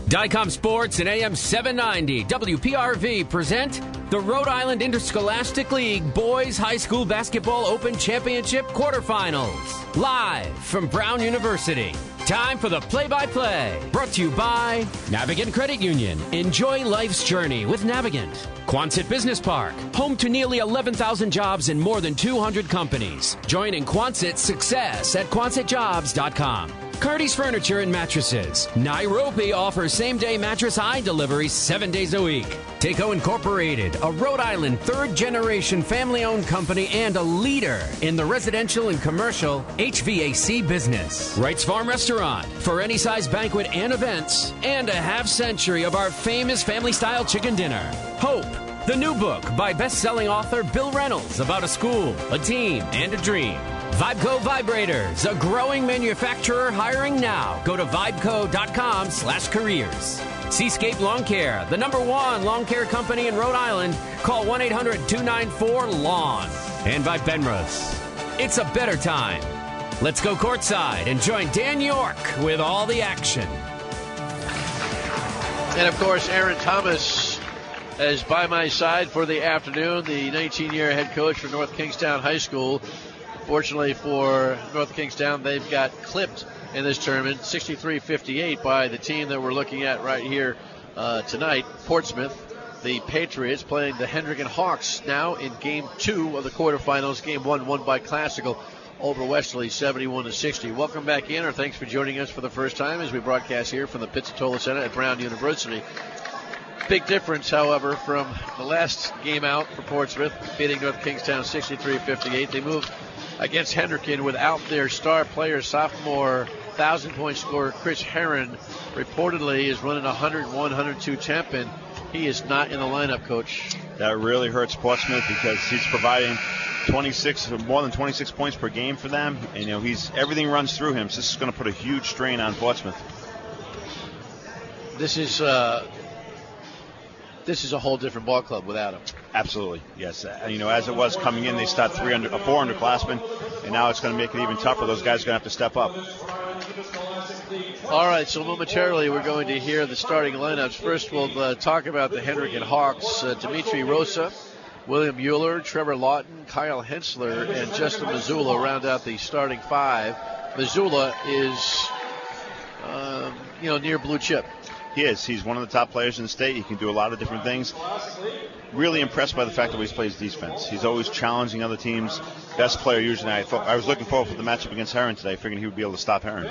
Dicom Sports and AM 790 WPRV present the Rhode Island Interscholastic League Boys High School Basketball Open Championship Quarterfinals. Live from Brown University. Time for the play-by-play. Brought to you by Navigant Credit Union. Enjoy life's journey with Navigant. Quonset Business Park, home to nearly 11,000 jobs in more than 200 companies. Join in Quonset's success at QuonsetJobs.com. Cardi's Furniture and Mattresses. Nairobi offers same-day mattress high delivery 7 days a week. Takeo Incorporated, a Rhode Island third-generation family-owned company and a leader in the residential and commercial HVAC business. Wright's Farm Restaurant, for any size banquet and events, and a half-century of our famous family-style chicken dinner. Hope, the new book by best-selling author Bill Reynolds about a school, a team, and a dream. Vibeco Vibrators, a growing manufacturer hiring now. Go to vibeco.com/careers. Seascape Lawn Care, the #1 lawn care company in Rhode Island. Call 1-800-294-LAWN. And by Benrose. It's a better time. Let's go courtside and join Dan York with all the action. And, of course, Aaron Thomas is by my side for the afternoon, the 19-year head coach for North Kingstown High School. Fortunately for North Kingstown, they've got clipped in this tournament, 63-58 by the team that we're looking at right here tonight, Portsmouth. The Patriots playing the Hendricken Hawks now in Game 2 of the quarterfinals. Game 1 won by Classical over Westerly, 71-60. Welcome back in, or thanks for joining us for the first time as we broadcast here from the Pizzatola Center at Brown University. Big difference, however, from the last game out for Portsmouth, beating North Kingstown 63-58. They moved against Hendricken without their star player, sophomore 1,000-point scorer Chris Herron. Reportedly is running 101-102 temp, and he is not in the lineup, Coach. That really hurts Portsmouth because he's providing more than 26 points per game for them, and everything runs through him. So this is going to put a huge strain on Portsmouth. This is a whole different ball club without him. Absolutely, yes. As it was coming in, they start 4 underclassmen, and now it's going to make it even tougher. Those guys are going to have to step up. All right, so momentarily we're going to hear the starting lineups. First, we'll talk about the Hendricken Hawks. Dimitri Rosa, William Mueller, Trevor Lawton, Kyle Hensler, and Justin Missoula round out the starting 5. Missoula is, near blue chip. He is. He's one of the top players in the state. He can do a lot of different things. Really impressed by the fact that he plays defense. He's always challenging other teams. Best player usually. I was looking forward for the matchup against Herron today, figuring he would be able to stop Herron.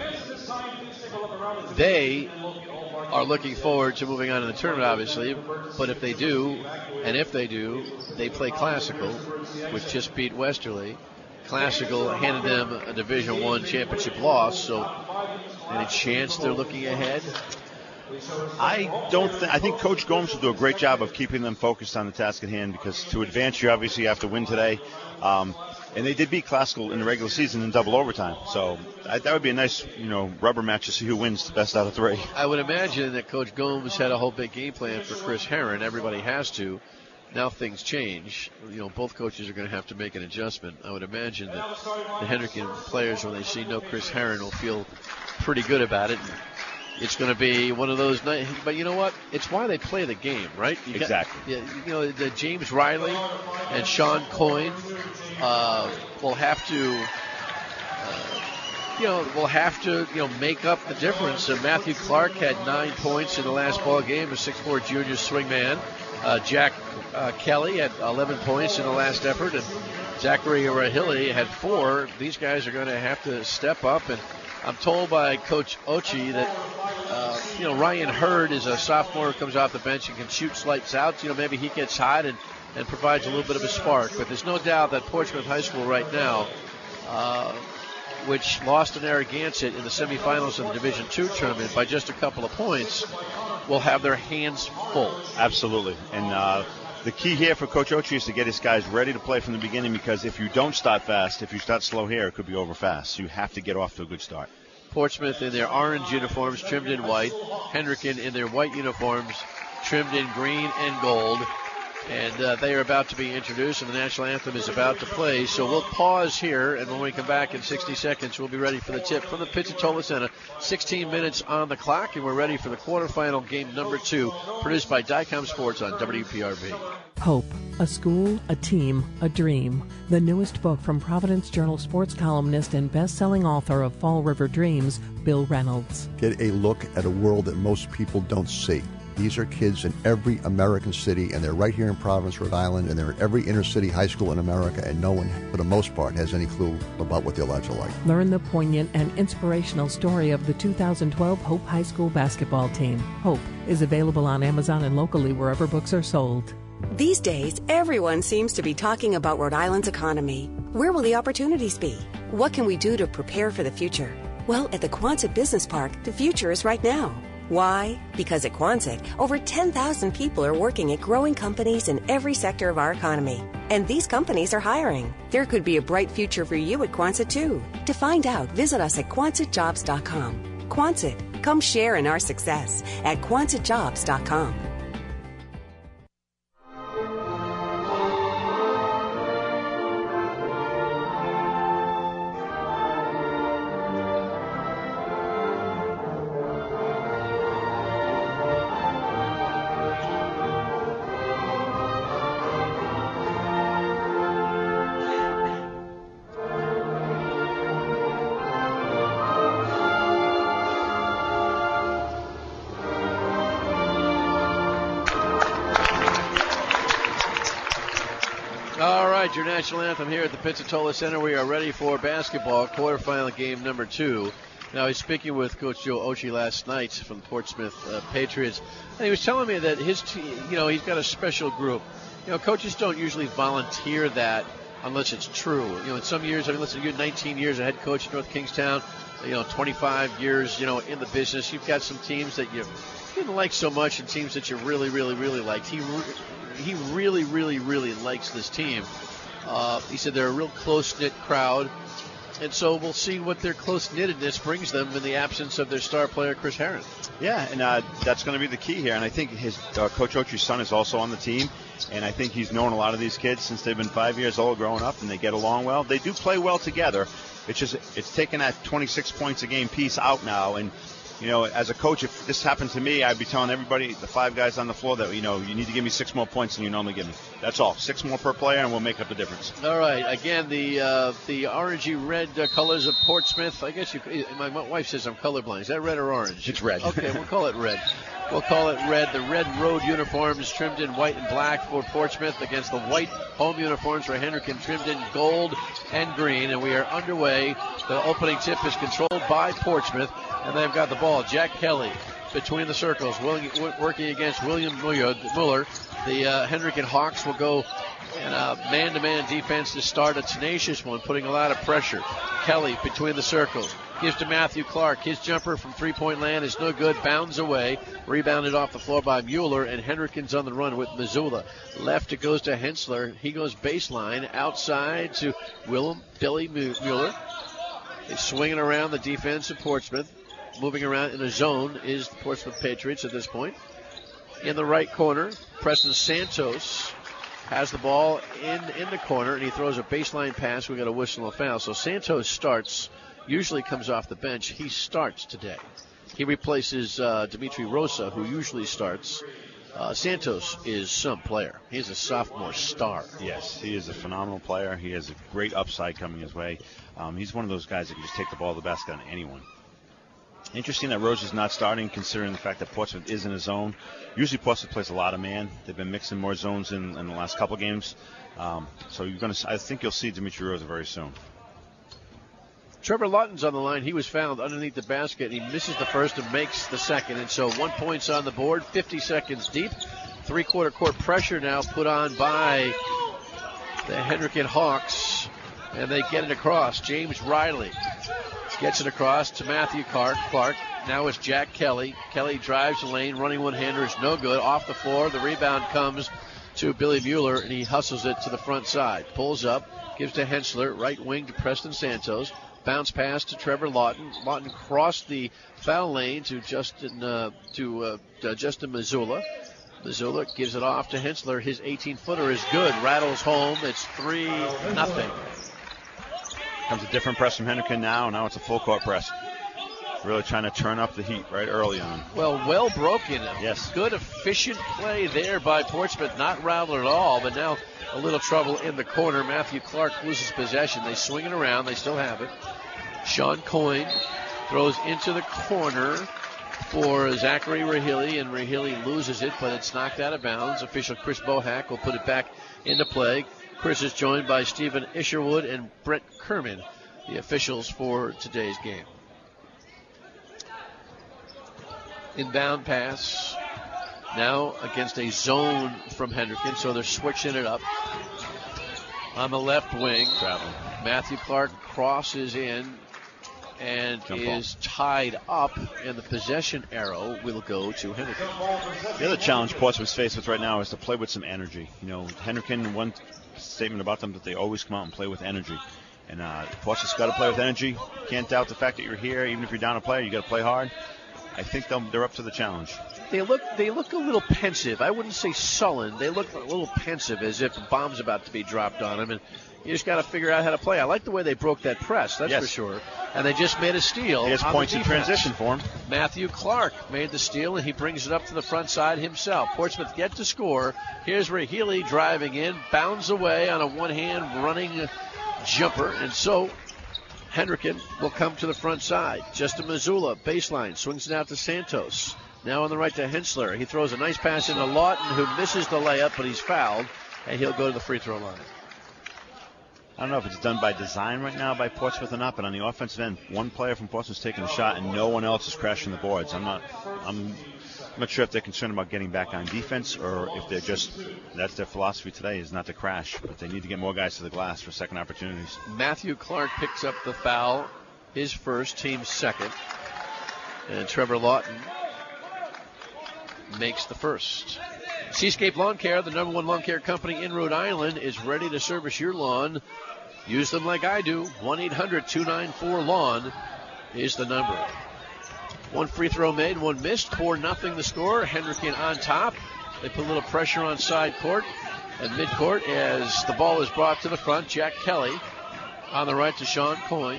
They are looking forward to moving on in the tournament, obviously. But if they do, they play Classical, which just beat Westerly. Classical handed them a Division I championship loss. So any chance they're looking ahead? I think Coach Gomes will do a great job of keeping them focused on the task at hand, because to advance, you obviously have to win today. And they did beat Classical in the regular season in double overtime. So that would be a nice, rubber match to see who wins the best out of 3. I would imagine that Coach Gomes had a whole big game plan for Chris Herron. Everybody has to. Now things change. Both coaches are going to have to make an adjustment. I would imagine that the Hendricken players, when they see no Chris Herron, will feel pretty good about it. It's going to be one of those nights, but you know what? It's why they play the game, right? Exactly. The James Riley and Sean Coyne will have to, make up the difference. Matthew Clark had 9 points in the last ball game, a 6'4" junior swingman. Jack Kelly had 11 points in the last effort, and Zachary Rahilly had 4. These guys are going to have to step up, and I'm told by Coach Ochi that, Ryan Hurd is a sophomore who comes off the bench and can shoot lights out. Maybe he gets hot and provides a little bit of a spark. But there's no doubt that Portsmouth High School right now, which lost to Narragansett in the semifinals of the Division II tournament by just a couple of points, will have their hands full. Absolutely. And the key here for Coach Ochi is to get his guys ready to play from the beginning, because if you don't start fast, if you start slow here, it could be over fast. So you have to get off to a good start. Portsmouth in their orange uniforms trimmed in white. Hendricken in their white uniforms trimmed in green and gold. And they are about to be introduced, and the national anthem is about to play. So we'll pause here, and when we come back in 60 seconds, we'll be ready for the tip from the Pizzatola Center. 16 minutes on the clock, and we're ready for the quarterfinal game number 2, produced by Dicom Sports on WPRV. Hope, a school, a team, a dream. The newest book from Providence Journal sports columnist and best-selling author of Fall River Dreams, Bill Reynolds. Get a look at a world that most people don't see. These are kids in every American city, and they're right here in Providence, Rhode Island, and they're in every inner city high school in America, and no one, for the most part, has any clue about what their lives are like. Learn the poignant and inspirational story of the 2012 Hope High School basketball team. Hope is available on Amazon and locally wherever books are sold. These days, everyone seems to be talking about Rhode Island's economy. Where will the opportunities be? What can we do to prepare for the future? Well, at the Quonset Business Park, the future is right now. Why? Because at Quonset, over 10,000 people are working at growing companies in every sector of our economy. And these companies are hiring. There could be a bright future for you at Quonset, too. To find out, visit us at QuonsetJobs.com. Quonset, come share in our success at QuonsetJobs.com. Your national anthem here at the Pizzatola Center. We are ready for basketball, quarterfinal game number 2. Now, he's speaking with Coach Joe Oshie last night from the Portsmouth Patriots, and he was telling me that his team, he's got a special group. Coaches don't usually volunteer that unless it's true. In some years, listen, you're 19 years a head coach at North Kingstown, 25 years, in the business. You've got some teams that you didn't like so much and teams that you really, really, really liked. He really, really, really likes this team. He said they're a real close-knit crowd, and so we'll see what their close-knittedness brings them in the absence of their star player, Chris Herron. Yeah, and that's going to be the key here. And I think his Coach Oshie's son is also on the team, and I think he's known a lot of these kids since they've been 5 years old growing up, and they get along well. They do play well together. It's taking that 26 points a game piece out now, and as a coach, if this happened to me, I'd be telling everybody, the 5 guys on the floor, that, you need to give me 6 more points than you normally give me. That's all. 6 more per player, and we'll make up the difference. All right. Again, the orangey-red colors of Portsmouth. I guess my wife says I'm colorblind. Is that red or orange? It's red. Okay, we'll call it red. We'll call it red. The red road uniforms trimmed in white and black for Portsmouth against the white home uniforms for Hendricken, trimmed in gold and green. And we are underway. The opening tip is controlled by Portsmouth. And they've got the ball. Jack Kelly between the circles, working against William Muller. The Hendricken Hawks will go in a man-to-man defense to start a tenacious one, putting a lot of pressure. Kelly between the circles. Gives to Matthew Clark. His jumper from three-point land is no good. Bounds away. Rebounded off the floor by Mueller, and Hendricken's on the run with Missoula. Left it goes to Hensler. He goes baseline. Outside to Billy Mueller. He's swinging around the defense of Portsmouth. Moving around in a zone is the Portsmouth Patriots at this point. In the right corner, Preston Santos has the ball in the corner, and he throws a baseline pass. We got a whistle and a foul. So Santos starts, usually comes off the bench. He starts today. He replaces Dimitri Rosa, who usually starts. Santos is some player. He's a sophomore star. Yes, he is a phenomenal player. He has a great upside coming his way. He's one of those guys that can just take the ball to the basket on anyone. Interesting that Rosa's not starting, considering the fact that Portsmouth is in a zone. Usually Portsmouth plays a lot of man. They've been mixing more zones in the last couple games. So I think you'll see Dimitri Rosa very soon. Trevor Lawton's on the line. He was fouled underneath the basket. He misses the first and makes the second. And so 1 point's on the board, 50 seconds deep. Three-quarter court pressure now put on by the Hendricken Hawks. And they get it across. James Riley gets it across to Matthew Clark. Now it's Jack Kelly. Kelly drives the lane. Running one-hander is no good. Off the floor. The rebound comes to Billy Mueller, and he hustles it to the front side. Pulls up. Gives to Hensler. Right wing to Preston Santos. Bounce pass to Trevor Lawton. Lawton crossed the foul lane to Justin Missoula. Missoula gives it off to Hensler. His 18-footer is good. Rattles home. It's 3-0. Comes a different press from Henrikin now. Now it's a full court press. Really trying to turn up the heat right early on. Well broken. Yes. Good, efficient play there by Portsmouth. Not rattled at all, but now a little trouble in the corner. Matthew Clark loses possession. They swing it around. They still have it. Sean Coyne throws into the corner for Zachary Rahili, and Rahili loses it, but it's knocked out of bounds. Official Chris Bohack will put it back into play. Chris is joined by Stephen Isherwood and Brett Kerman, the officials for today's game. Inbound pass now against a zone from Hendricken, so they're switching it up. On the left wing, Matthew Clark crosses in and is tied up, and the possession arrow will go to Hendricken. The other challenge Portsmouth's faced with right now is to play with some energy. You know, Hendricken, one statement about them that they always come out and play with energy. And Portsmouth's got to play with energy. Can't doubt the fact that you're here. Even if you're down a player, you got to play hard. I think they're up to the challenge. They look a little pensive. I wouldn't say sullen. They look a little pensive, as if a bomb's about to be dropped on them. And you just got to figure out how to play. I like the way they broke that press, that's for sure. And they just made a steal. He has points in transition for him. Matthew Clark made the steal, and he brings it up to the front side himself. Portsmouth get to score. Here's Rahili driving in, bounds away on a one-hand running jumper, and so Hendricken will come to the front side. Justin Missoula, baseline, swings it out to Santos. Now on the right to Hensler. He throws a nice pass into Lawton, who misses the layup, but he's fouled, and he'll go to the free throw line. I don't know if it's done by design right now by Portsmouth or not, but on the offensive end, one player from Portsmouth's taking a shot and no one else is crashing the boards. I'm not sure if they're concerned about getting back on defense or if they're just, that's their philosophy today, is not to crash, but they need to get more guys to the glass for second opportunities. Matthew Clark picks up the foul, his first, team's second, and Trevor Lawton makes the first. Seascape Lawn Care, the #1 lawn care company in Rhode Island, is ready to service your lawn. Use them like I do. 1-800-294-LAWN is the number. One free throw made, one missed. 4-0 the score. Hendricken on top. They put a little pressure on side court and midcourt as the ball is brought to the front. Jack Kelly on the right to Sean Coyne.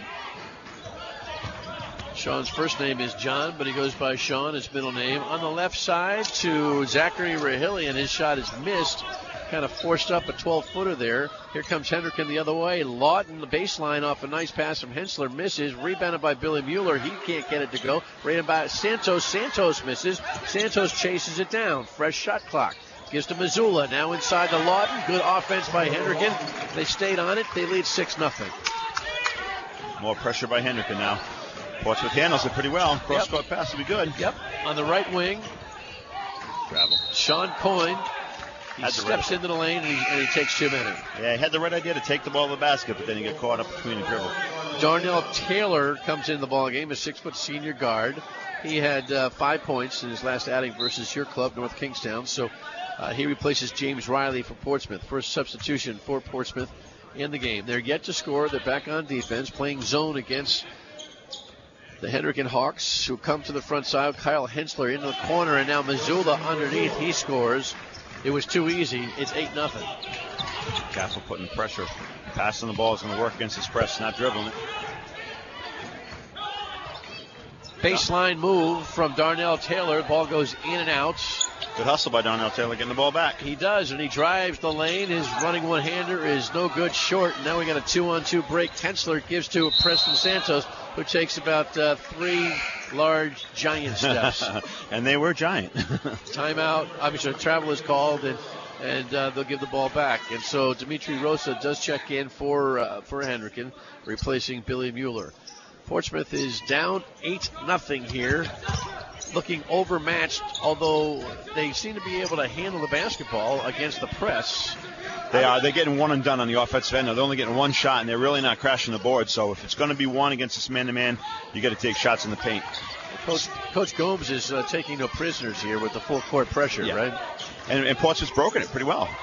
Sean's first name is John, but he goes by Sean, his middle name. On the left side to Zachary Rahili, and his shot is missed. Kind of forced up a 12-footer there. Here comes Hendricken the other way. Lawton, the baseline off a nice pass from Hensler, misses. Rebounded by Billy Mueller. He can't get it to go. Rated by Santos. Santos misses. Santos chases it down. Fresh shot clock. Gives to Missoula. Now inside to Lawton. Good offense by Hendricken. They stayed on it. They lead 6-0. More pressure by Hendricken now. Portsmouth handles it pretty well. Cross-court pass will be good. Yep. On the right wing, travel. Sean Coyne. He steps into the lane and he takes 2 minutes. Yeah, he had the right idea to take the ball to the basket, but then he got caught up between the dribble. Darnell Taylor comes into the ball game, a 6-foot senior guard. He had 5 points in his last outing versus your club, North Kingstown. So he replaces James Riley for Portsmouth. First substitution for Portsmouth in the game. They're yet to score. They're back on defense, playing zone against the Hendricken Hawks, who come to the front side. Kyle Hensler into the corner, and now Missoula underneath. He scores. It was too easy. It's 8-0. Castle putting pressure. Passing the ball is going to work against his press, not dribbling it. Baseline move from Darnell Taylor. Ball goes in and out. Good hustle by Darnell Taylor getting the ball back. He does, and he drives the lane. His running one-hander is no good short. Now we got a 2-on-2 break. Hensler gives to Preston Santos, who takes about 3 large giant steps. And they were giant. Timeout. Obviously, travel is called, and they'll give the ball back. And so Dimitri Rosa does check in for Hendricken, replacing Billy Mueller. Portsmouth is down 8-0 here, looking overmatched, although they seem to be able to handle the basketball against the press. They are. They're getting one and done on the offensive end. They're only getting one shot, and they're really not crashing the board. So if it's going to be one against this man-to-man, you got to take shots in the paint. Coach Gomes is taking no prisoners here with the full court pressure, right? And Portsmouth's broken it pretty well.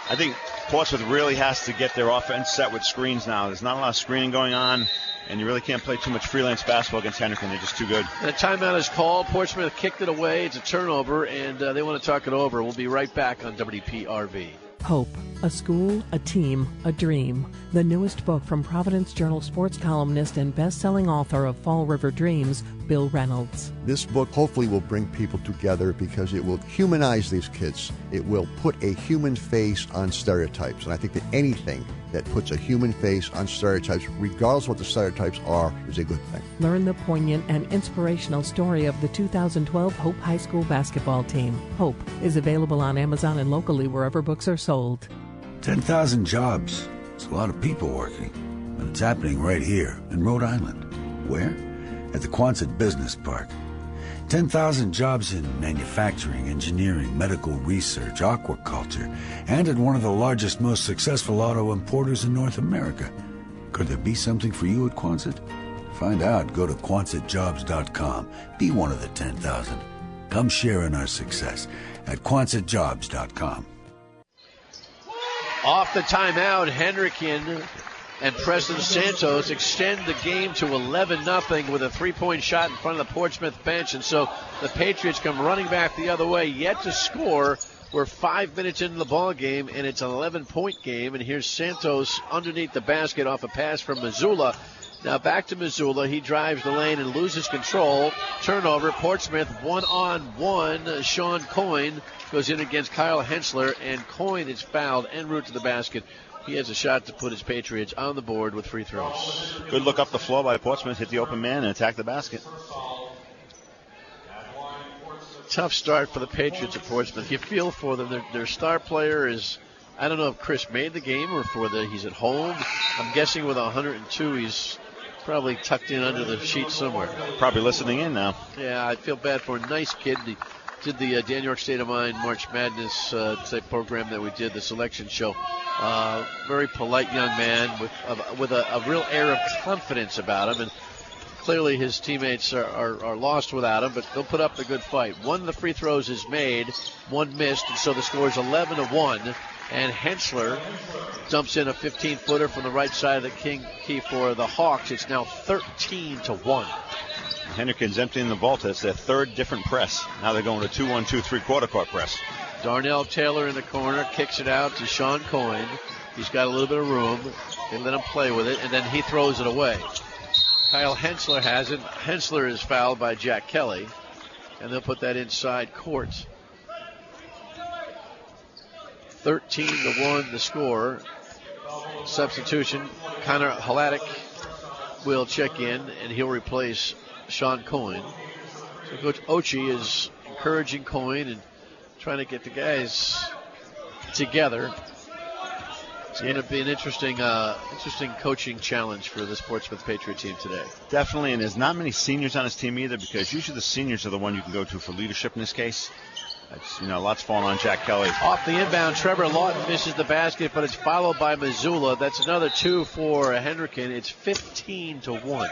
I think Portsmouth really has to get their offense set with screens now. There's not a lot of screening going on, and you really can't play too much freelance basketball against Henderson. They're just too good. And a timeout is called. Portsmouth kicked it away. It's a turnover, and they want to talk it over. We'll be right back on WPRV. Hope, a school, a team, a dream. The newest book from Providence Journal sports columnist and best-selling author of Fall River Dreams, Bill Reynolds. This book hopefully will bring people together because it will humanize these kids. It will put a human face on stereotypes. And I think that anything that puts a human face on stereotypes, regardless of what the stereotypes are, is a good thing. Learn the poignant and inspirational story of the 2012 Hope High School basketball team. Hope is available on Amazon and locally wherever books are sold. 10,000 jobs. It's a lot of people working. And it's happening right here in Rhode Island. Where? At the Quonset Business Park. 10,000 jobs in manufacturing, engineering, medical research, aquaculture, and at one of the largest, most successful auto importers in North America. Could there be something for you at Quonset? Find out. Go to QuonsetJobs.com. Be one of the 10,000. Come share in our success at QuonsetJobs.com. Off the timeout, Hendricken and Preston Santos extend the game to 11-0 with a three-point shot in front of the Portsmouth bench. And so the Patriots come running back the other way, yet to score. We're 5 minutes into the ball game, and it's an 11-point game. And here's Santos underneath the basket off a pass from Missoula. Now back to Missoula. He drives the lane and loses control. Turnover. Portsmouth one-on-one. Sean Coyne goes in against Kyle Hensler, and Coyne is fouled en route to the basket. He has a shot to put his Patriots on the board with free throws. Good look up the floor by Portsmouth, hit the open man and attack the basket. Tough start for the Patriots at Portsmouth. You feel for them. Their star player is, I don't know if Chris made the game or he's at home. I'm guessing with 102, he's probably tucked in under the sheet somewhere. Probably listening in now. Yeah, I feel bad for a nice kid. He did the Dan York State of Mind March Madness type program that we did, the selection show. Very polite young man with a real air of confidence about him, and clearly his teammates are lost without him, but they'll put up a good fight. One of the free throws is made, one missed, and so the score is 11-1. And Hensler dumps in a 15-footer from the right side of the key for the Hawks. It's now 13-1. Hendricken's emptying the vault. It's their third different press. Now they're going to 2-1-2 three-quarter court press. Darnell Taylor in the corner kicks it out to Sean Coyne. He's got a little bit of room. They let him play with it, and then he throws it away. Kyle Hensler has it. Hensler is fouled by Jack Kelly, and they'll put that inside court. 13-1 the score. Substitution, Connor Hladek will check in, and he'll replace Sean Coyne. So Coach Ochi is encouraging Coyne and trying to get the guys together. It's going to be an interesting coaching challenge for the Portsmouth Patriot team today. Definitely, and there's not many seniors on his team either, because usually the seniors are the one you can go to for leadership in this case. That's, lots falling on Jack Kelly. Off the inbound, Trevor Lawton misses the basket, but it's followed by Missoula. That's another two for Hendricken. It's 15-1.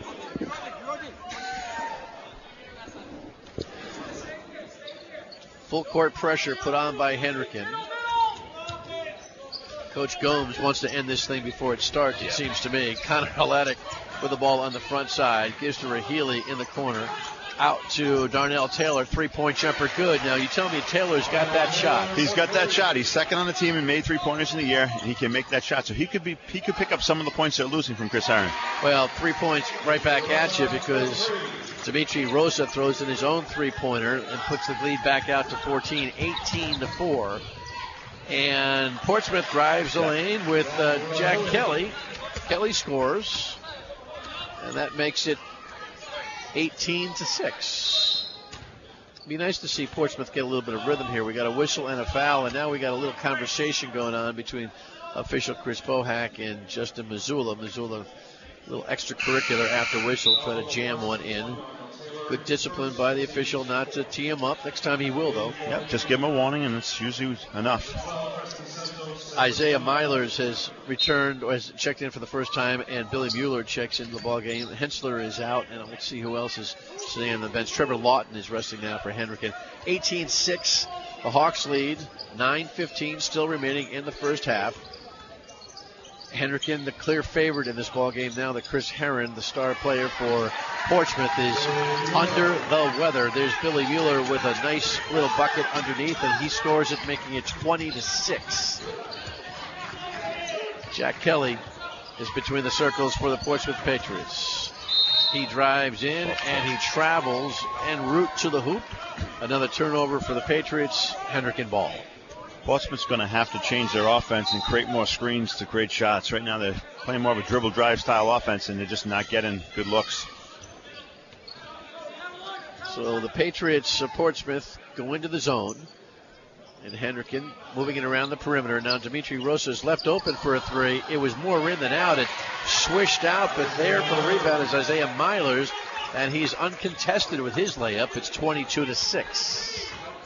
Full court pressure put on by Hendricken. Coach Gomes wants to end this thing before it starts, it seems to me. Connor Hladek with the ball on the front side. Gives to Rahili in the corner. Out to Darnell Taylor. Three-point jumper good. Now, you tell me Taylor's got that shot. He's got that shot. He's second on the team and made three-pointers in the year, and he can make that shot. So he could pick up some of the points they're losing from Chris Aaron. Well, 3 points right back at you, because Dimitri Rosa throws in his own three-pointer and puts the lead back out to 14, 18-4. And Portsmouth drives the lane with Jack Kelly. Kelly scores, and that makes it 18-6. It'd be nice to see Portsmouth get a little bit of rhythm here. We got a whistle and a foul, and now we got a little conversation going on between official Chris Bohack and Justin Missoula. Missoula, a little extracurricular after whistle, try to jam one in. Good discipline by the official not to tee him up. Next time he will, though. Yep, just give him a warning, and it's usually enough. Isaiah Milers has returned, or has checked in for the first time, and Billy Mueller checks into the ball game. Hensler is out, and let's see who else is sitting on the bench. Trevor Lawton is resting now for Hendricken. 18-6, the Hawks lead. 9:15 still remaining in the first half. Hendricken, the clear favorite in this ball game now that Chris Herron, the star player for Portsmouth, is under the weather. There's Billy Mueller with a nice little bucket underneath, and he scores it, making it 20-6. Jack Kelly is between the circles for the Portsmouth Patriots. He drives in, and he travels en route to the hoop. Another turnover for the Patriots. Hendricken ball. Portsmouth's going to have to change their offense and create more screens to create shots. Right now they're playing more of a dribble drive style offense, and they're just not getting good looks. So the Patriots of Portsmouth go into the zone. And Hendricken moving it around the perimeter. Now Dimitri Rosa is left open for a three. It was more in than out. It swished out, but there for the rebound is Isaiah Milers, and he's uncontested with his layup. It's 22-6.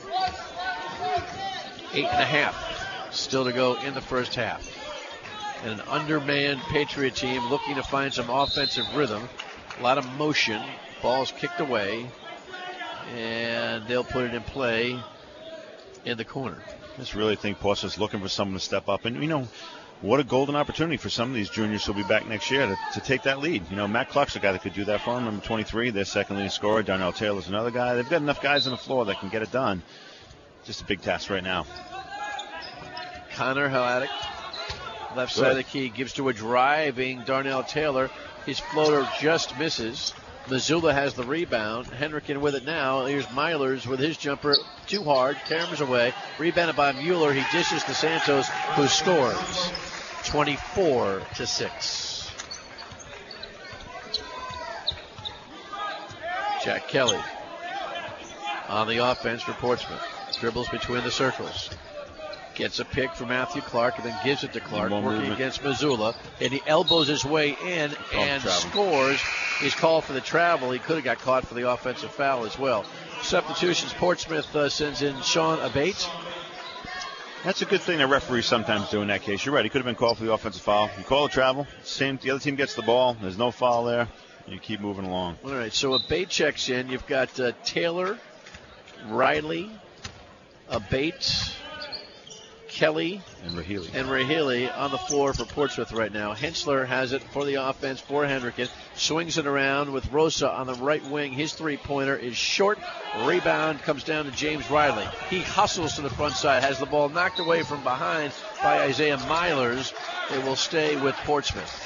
8.5 still to go in the first half. And an undermanned Patriot team looking to find some offensive rhythm. A lot of motion. Ball's kicked away, and they'll put it in play in the corner. I just really think Portsmouth's looking for someone to step up. And, what a golden opportunity for some of these juniors who'll be back next year to take that lead. Matt Clark's a guy that could do that for them, number 23, their second leading scorer. Darnell Taylor's another guy. They've got enough guys on the floor that can get it done. Just a big task right now. Connor Haladic, left side of the key, gives to a driving Darnell Taylor. His floater just misses. Missoula has the rebound. Hendricken with it now. Here's Milers with his jumper. Too hard. Cameras away. Rebounded by Mueller. He dishes to Santos, who scores. 24-6. Jack Kelly on the offense for Portsmouth. Dribbles between the circles. Gets a pick from Matthew Clark and then gives it to Clark, working against Missoula. And he elbows his way in and scores. He's called for the travel. He could have got caught for the offensive foul as well. Substitutions, Portsmouth sends in Sean Abate. That's a good thing the referees sometimes do in that case. You're right. He could have been called for the offensive foul. You call a travel. The other team gets the ball. There's no foul there. You keep moving along. All right, so Abate checks in. You've got Taylor, Riley, Abate, Kelly, and Rahili on the floor for Portsmouth right now. Hensler has it for the offense for Hendricken. Swings it around with Rosa on the right wing. His three-pointer is short. Rebound comes down to James Riley. He hustles to the front side, has the ball knocked away from behind by Isaiah Milers. It will stay with Portsmouth.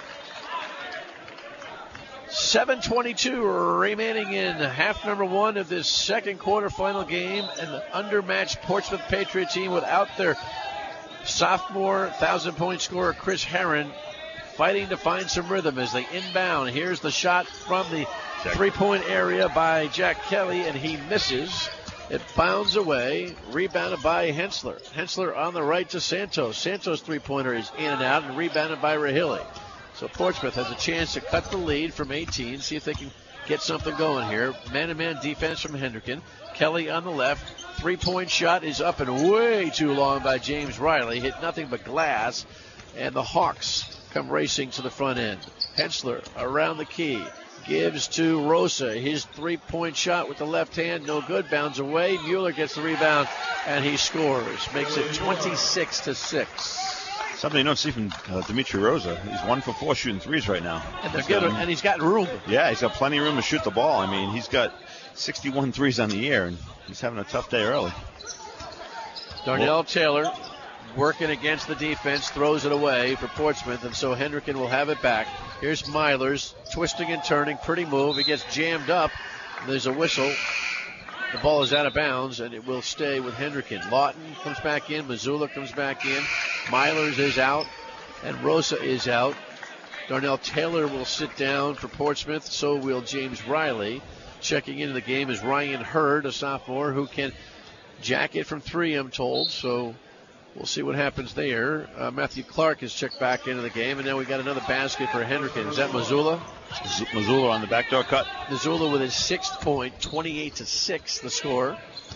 7:22 remaining in half number one of this second quarterfinal game, and the undermatched Portsmouth Patriot team without their sophomore 1,000-point scorer Chris Herron fighting to find some rhythm as they inbound. Here's the shot from the three-point area by Jack Kelly, and he misses. It bounds away, rebounded by Hensler. Hensler on the right to Santos. Santos' three-pointer is in and out and rebounded by Rahili. So Portsmouth has a chance to cut the lead from 18, see if they can get something going here. Man-to-man defense from Hendricken. Kelly on the left. Three-point shot is up and way too long by James Riley. Hit nothing but glass. And the Hawks come racing to the front end. Hensler around the key. Gives to Rosa. His three-point shot with the left hand. No good. Bounds away. Mueller gets the rebound, and he scores. Makes it 26-6. Something you don't see from Dimitri Rosa. He's 1 for 4 shooting threes right now. And he's got room. Yeah, he's got plenty of room to shoot the ball. I mean, he's got 61 threes on the year, and he's having a tough day early. Darnell Taylor working against the defense, throws it away for Portsmouth, and so Hendricken will have it back. Here's Milers, twisting and turning, pretty move. He gets jammed up. There's a whistle. The ball is out of bounds, and it will stay with Hendricken. Lawton comes back in. Missoula comes back in. Milers is out, and Rosa is out. Darnell Taylor will sit down for Portsmouth. So will James Riley. Checking into the game is Ryan Hurd, a sophomore, who can jack it from three, I'm told. So we'll see what happens there. Matthew Clark is checked back into the game, and now we got another basket for Hendricken. Is that Missoula? Missoula on the backdoor cut. Missoula with his 6th point, 28-6 the score.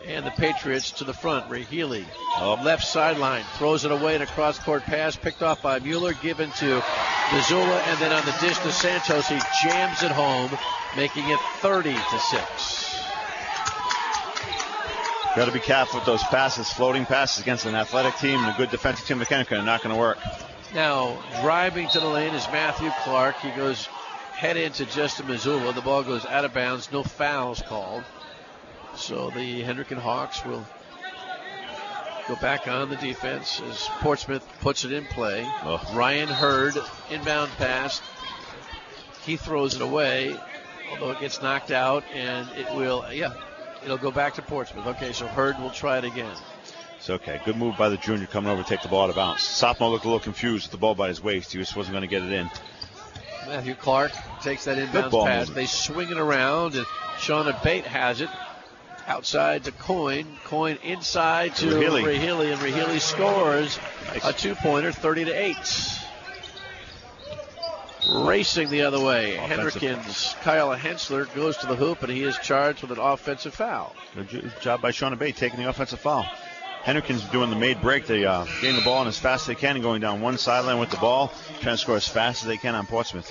And the Patriots to the front. Ray Healy, left sideline, throws it away, and a cross-court pass picked off by Mueller, given to Missoula, and then on the dish to Santos, he jams it home, making it 30-6. Got to be careful with those passes, floating passes against an athletic team and a good defensive team. They're not going to work. Now, driving to the lane is Matthew Clark. He goes head into Justin Missoula. The ball goes out of bounds. No fouls called. So the Hendricken Hawks will go back on the defense as Portsmouth puts it in play. Ryan Hurd, inbound pass. He throws it away, although it gets knocked out, and it'll go back to Portsmouth. Okay, so Hurd will try it again. It's okay. Good move by the junior coming over to take the ball out of bounds. Sophomore looked a little confused with the ball by his waist. He just wasn't going to get it in. Matthew Clark takes that inbound pass. Movement. They swing it around, and Shauna Bate has it. Outside to Coyne. Coyne inside to Ray Healy, and Ray Healy scores a 2-pointer, 30-8. Racing the other way, Hendricken's Kyle Hensler goes to the hoop, and he is charged with an offensive foul. Good job by Shauna Bate taking the offensive foul. Hendricken's doing the made break. They getting the ball in as fast as they can and going down one sideline with the ball, trying to score as fast as they can on Portsmouth.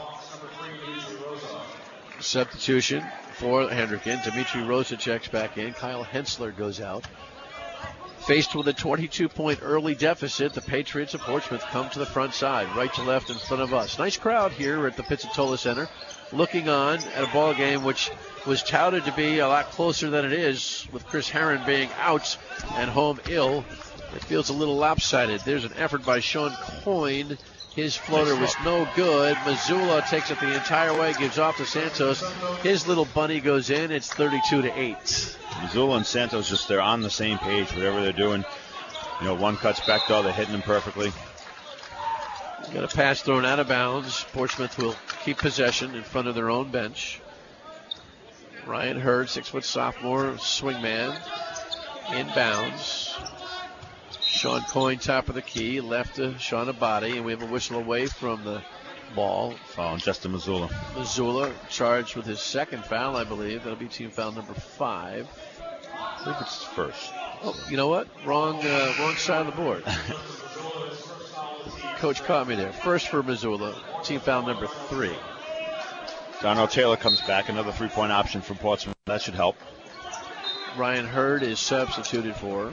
Substitution for Hendricken. Dimitri Rosa checks back in. Kyle Hensler goes out. Faced with a 22-point early deficit, the Patriots of Portsmouth come to the front side, right to left in front of us. Nice crowd here at the Pizzatola Center, looking on at a ball game which was touted to be a lot closer than it is, with Chris Herron being out and home ill. It feels a little lopsided. There's an effort by Sean Coyne. His floater was no good. Missoula takes it the entire way, gives off to Santos. His little bunny goes in. It's 32-8. Missoula and Santos they're on the same page, whatever they're doing. One cuts back door, they're hitting them perfectly. Got a pass thrown out of bounds. Portsmouth will keep possession in front of their own bench. Ryan Hurd, 6-foot sophomore swingman, inbounds. Sean Coyne, top of the key, left to Sean Abadi, and we have a whistle away from the ball. Foul on Justin Missoula. Missoula charged with his second foul, I believe. That'll be team foul number 5. I believe it's first. Oh, you know what? Wrong side of the board. Coach caught me there. First for Missoula, team foul number 3. Darnell Taylor comes back, another 3-point option from Portsmouth. That should help. Ryan Hurd is substituted for.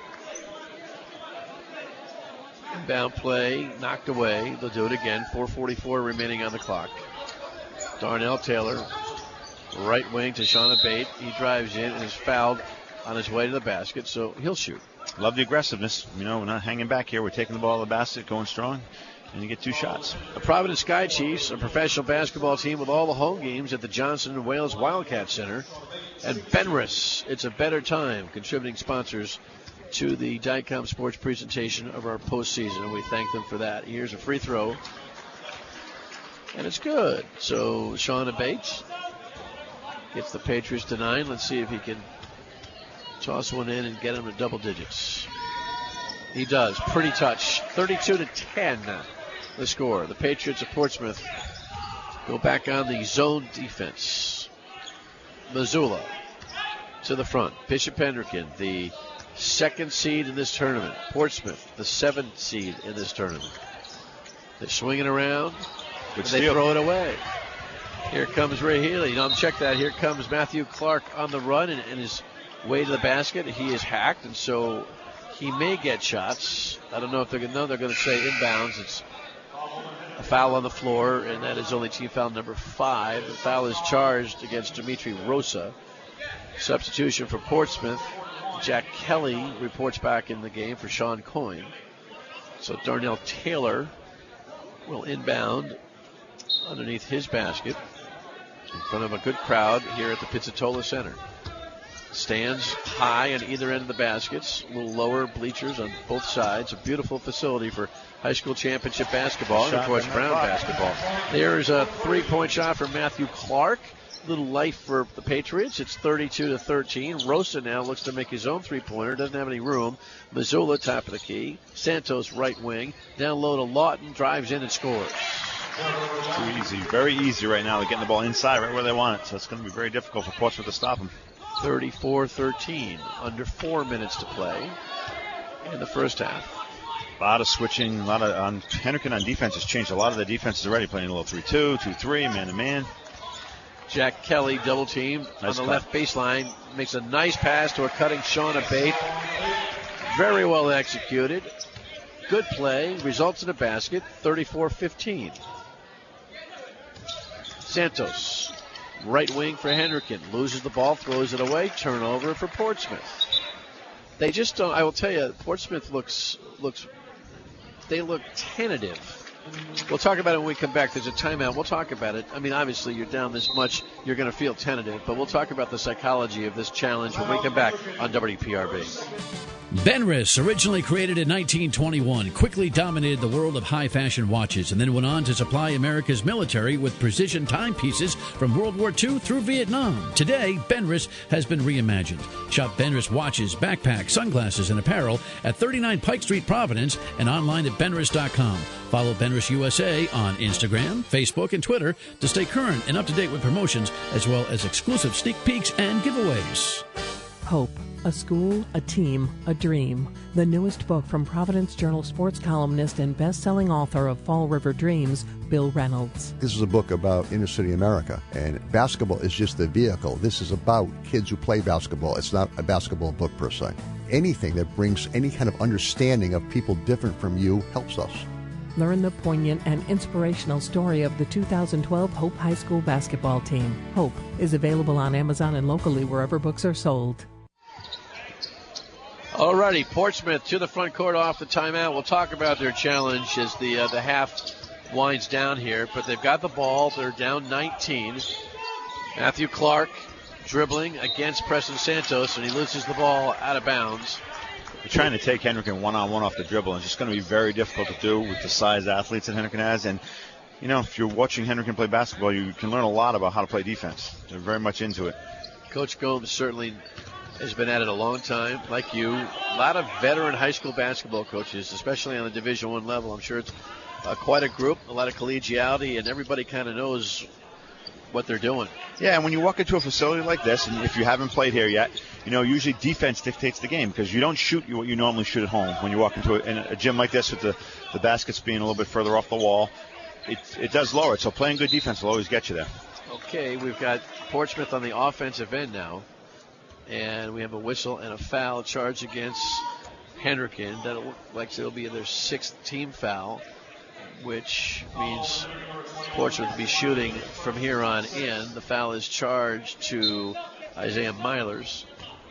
Inbound play, knocked away. They'll do it again. 4:44 remaining on the clock. Darnell Taylor, right wing to Shauna Bate. He drives in and is fouled on his way to the basket, so he'll shoot. Love the aggressiveness. We're not hanging back here. We're taking the ball to the basket, going strong, and you get 2 shots. The Providence Sky Chiefs, a professional basketball team with all the home games at the Johnson & Wales Wildcat Center. And Benris, it's a better time, contributing sponsors to the Dycom Sports presentation of our postseason, and we thank them for that. Here's a free throw, and it's good. So Shauna Bates gets the Patriots to 9. Let's see if he can toss one in and get them to double digits. He does. Pretty touch. 32-10 the score. The Patriots of Portsmouth go back on the zone defense. Missoula to the front. Bishop Hendricken, the 2nd seed in this tournament. Portsmouth, the 7th seed in this tournament. They swing it around, and they throw it away. Here comes Ray Healy. Check that. Here comes Matthew Clark on the run and his way to the basket. He is hacked, and so he may get shots. I don't know if they're going to say inbounds. It's a foul on the floor, and that is only team foul number 5. The foul is charged against Dimitri Rosa. Substitution for Portsmouth. Jack Kelly reports back in the game for Sean Coyne. So Darnell Taylor will inbound underneath his basket in front of a good crowd here at the Pizzatola Center. Stands high on either end of the baskets, a little lower bleachers on both sides. A beautiful facility for high school championship basketball and, of course, Brown basketball. There's a 3-point shot from Matthew Clark. Little life for the Patriots. It's 32-13. Rosa now looks to make his own 3-pointer. Doesn't have any room. Missoula, top of the key. Santos, right wing. Down low to Lawton. Drives in and scores. Too easy. Very easy right now. They're getting the ball inside right where they want it. So it's going to be very difficult for Portsmouth to stop them. 34-13. Under 4 minutes to play in the first half. A lot of switching, Henrican on defense has changed a lot of the defenses already, playing a little 3-2, 2-3, man-to-man. Jack Kelly double teamed on the left baseline, makes a nice pass to a cutting Shauna Bate. Very well executed. Good play, results in a basket, 34-15. Santos, right wing for Henrican, loses the ball, throws it away, turnover for Portsmouth. They just don't, I will tell you, Portsmouth they look tentative. We'll talk about it when we come back. There's a timeout. We'll talk about it. I mean, obviously, you're down this much. You're going to feel tentative. But we'll talk about the psychology of this challenge when we come back on WPRB. Benris, originally created in 1921, quickly dominated the world of high-fashion watches and then went on to supply America's military with precision timepieces from World War II through Vietnam. Today, Benris has been reimagined. Shop Benris watches, backpacks, sunglasses, and apparel at 39 Pike Street, Providence, and online at benris.com. Follow Benris USA on Instagram, Facebook, and Twitter to stay current and up-to-date with promotions, as well as exclusive sneak peeks and giveaways. Hope. A school, a team, a dream. The newest book from Providence Journal sports columnist and best-selling author of Fall River Dreams, Bill Reynolds. This is a book about inner-city America, and basketball is just the vehicle. This is about kids who play basketball. It's not a basketball book per se. Anything that brings any kind of understanding of people different from you helps us. Learn the poignant and inspirational story of the 2012 Hope High School basketball team. Hope is available on Amazon and locally wherever books are sold. Alrighty, Portsmouth to the front court off the timeout. We'll talk about their challenge as the half winds down here, but they've got the ball. They're down 19. Matthew Clark dribbling against Preston Santos, and he loses the ball out of bounds. They're trying to take Henrican one-on-one off the dribble, and it's just going to be very difficult to do with the size athletes that Henrican has. And, you know, if you're watching Henrican play basketball, you can learn a lot about how to play defense. They're very much into it. Coach Gomes certainly has been at it a long time, like you. A lot of veteran high school basketball coaches, especially on the Division I level. I'm sure it's quite a group, a lot of collegiality, and everybody kind of knows what they're doing. Yeah, and when you walk into a facility like this, and if you haven't played here yet, you know, usually defense dictates the game because you don't shoot what you normally shoot at home. When you walk into a gym like this with the baskets being a little bit further off the wall, it does lower it. So playing good defense will always get you there. Okay, we've got Portsmouth on the offensive end now. And we have a whistle and a foul charge against Henrican. That'll look like it'll be their 6th team foul, which means Portsmouth will be shooting from here on in. The foul is charged to Isaiah Milers.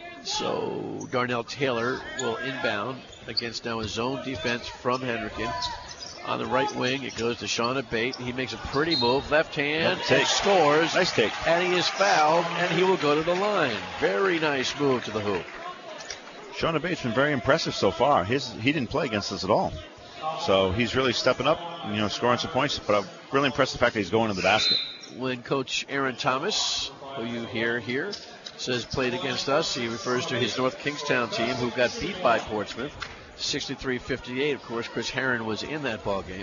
So Darnell Taylor will inbound against now a zone defense from Henrican. On the right wing, it goes to Shauna Bate. He makes a pretty move, left hand, and scores. Nice take. And he is fouled, and he will go to the line. Very nice move to the hoop. Shauna Bate's been very impressive so far. He didn't play against us at all. So he's really stepping up, you know, scoring some points. But I'm really impressed with the fact that he's going to the basket. When Coach Aaron Thomas, who you hear here, says played against us, he refers to his North Kingstown team who got beat by Portsmouth. 63-58. Of course, Chris Herron was in that ball game.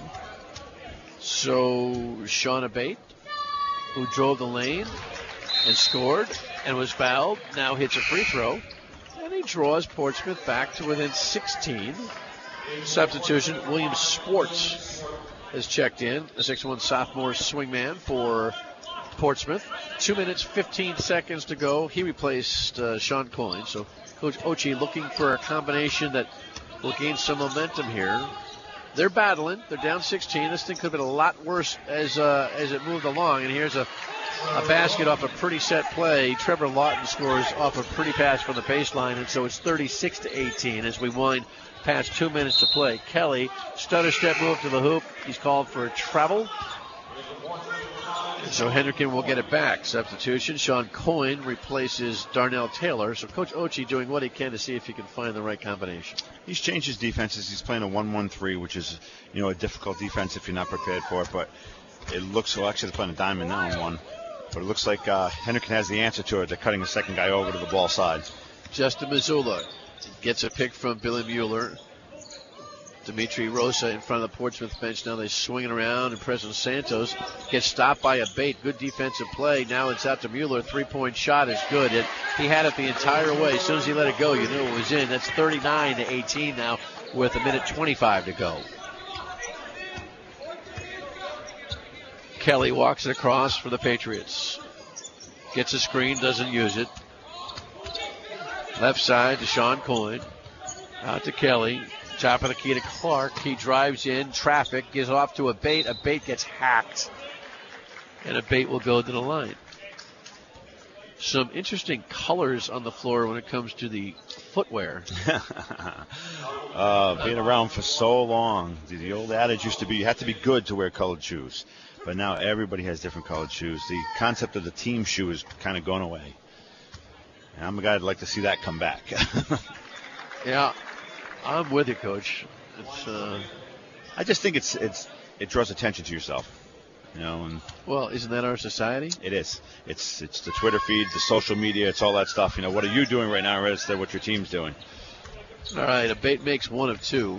So Shauna Bate, who drove the lane and scored and was fouled, now hits a free throw. And he draws Portsmouth back to within 16. Substitution, William Sports has checked in, a 6'1" sophomore swingman for Portsmouth. 2 minutes, 15 seconds to go. He replaced Sean Coyne. So Coach Ochi looking for a combination that will gain some momentum here. They're battling. They're down 16. This thing could have been a lot worse as it moved along. And here's a basket off a pretty set play. Trevor Lawton scores off a pretty pass from the baseline, and so it's 36-18 as we wind past 2 minutes to play. Kelly, stutter step move to the hoop. He's called for a travel. So Henrican will get it back. Substitution. Sean Coyne replaces Darnell Taylor. So Coach Ochi doing what he can to see if he can find the right combination. He's changed his defenses. He's playing a 1-1-3, which is, you know, a difficult defense if you're not prepared for it. But it looks, well, actually they're playing a diamond now in one. But it looks like Henrican has the answer to it. They're cutting the second guy over to the ball side. Justin Missoula gets a pick from Billy Mueller. Dimitri Rosa in front of the Portsmouth bench. Now they swing it around, and President Santos gets stopped by a bait. Good defensive play. Now it's out to Mueller. Three-point shot is good. He had it the entire way. As soon as he let it go, you knew it was in. That's 39-18 now with 1:25 to go. Kelly walks it across for the Patriots. Gets a screen, doesn't use it. Left side to Sean Coyne. Out to Kelly. Top of the key to Clark. He drives in. Traffic. Gives off to a bait. A bait gets hacked. And a bait will go to the line. Some interesting colors on the floor when it comes to the footwear. Being around for so long. The old adage used to be you have to be good to wear colored shoes. But now everybody has different colored shoes. The concept of the team shoe is kind of gone away. And I'm a guy that'd like to see that come back. Yeah. I'm with you, Coach. I just think it draws attention to yourself, you know. And well, isn't that our society? It is. It's the Twitter feed, the social media, it's all that stuff. You know, what are you doing right now instead of what your team's doing? All right, a bait makes 1 of 2.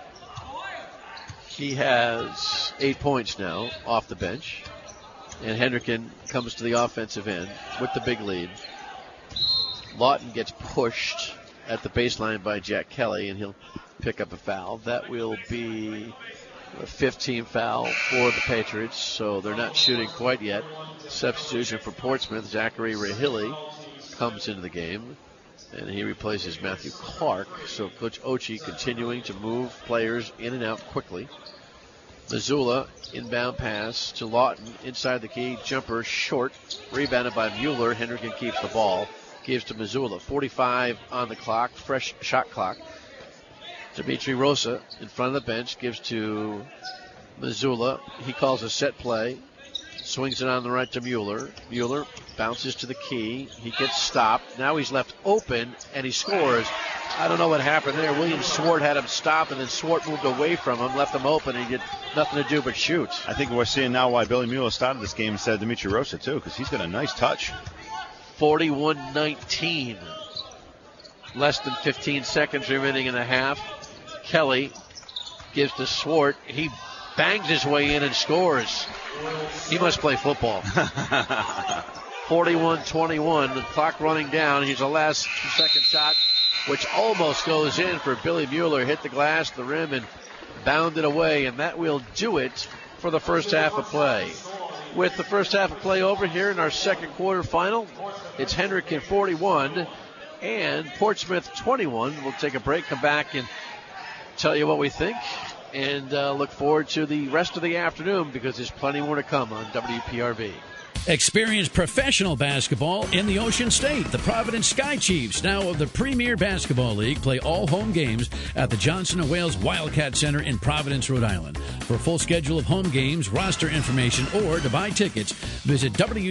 He has 8 points now off the bench, and Hendricken comes to the offensive end with the big lead. Lawton gets pushed at the baseline by Jack Kelly, and he'll pick up a foul. That will be a 15th foul for the Patriots, so they're not shooting quite yet. Substitution for Portsmouth, Zachary Rahilly comes into the game, and he replaces Matthew Clark. So Coach Ochi continuing to move players in and out quickly. Missoula, inbound pass to Lawton, inside the key, jumper short, rebounded by Mueller. Hendricken keeps the ball. Gives to Missoula. 45 on the clock, fresh shot clock. Dimitri Rosa in front of the bench gives to Missoula. He calls a set play. Swings it on the right to Mueller. Mueller bounces to the key. He gets stopped. Now he's left open, and he scores. I don't know what happened there. William Swart had him stopped, and then Swart moved away from him, left him open, and he had nothing to do but shoot. I think we're seeing now why Billy Mueller started this game instead of Dimitri Rosa, too, because he's got a nice touch. 41-19. Less than 15 seconds remaining in the half. Kelly gives to Swart. He bangs his way in and scores. He must play football. 41-21. The clock running down. Here's the last second shot, which almost goes in for Billy Mueller. Hit the glass, the rim, and bounded away. And that will do it for the first half of play. With the first half of play over here in our second quarter final, it's Hendricken 41 and Portsmouth 21. We'll take a break, come back, and tell you what we think, and look forward to the rest of the afternoon because there's plenty more to come on WPRV. Experience professional basketball in the Ocean State. The Providence Sky Chiefs, now of the Premier Basketball League, play all home games at the Johnson & Wales Wildcat Center in Providence, Rhode Island. For a full schedule of home games, roster information, or to buy tickets, visit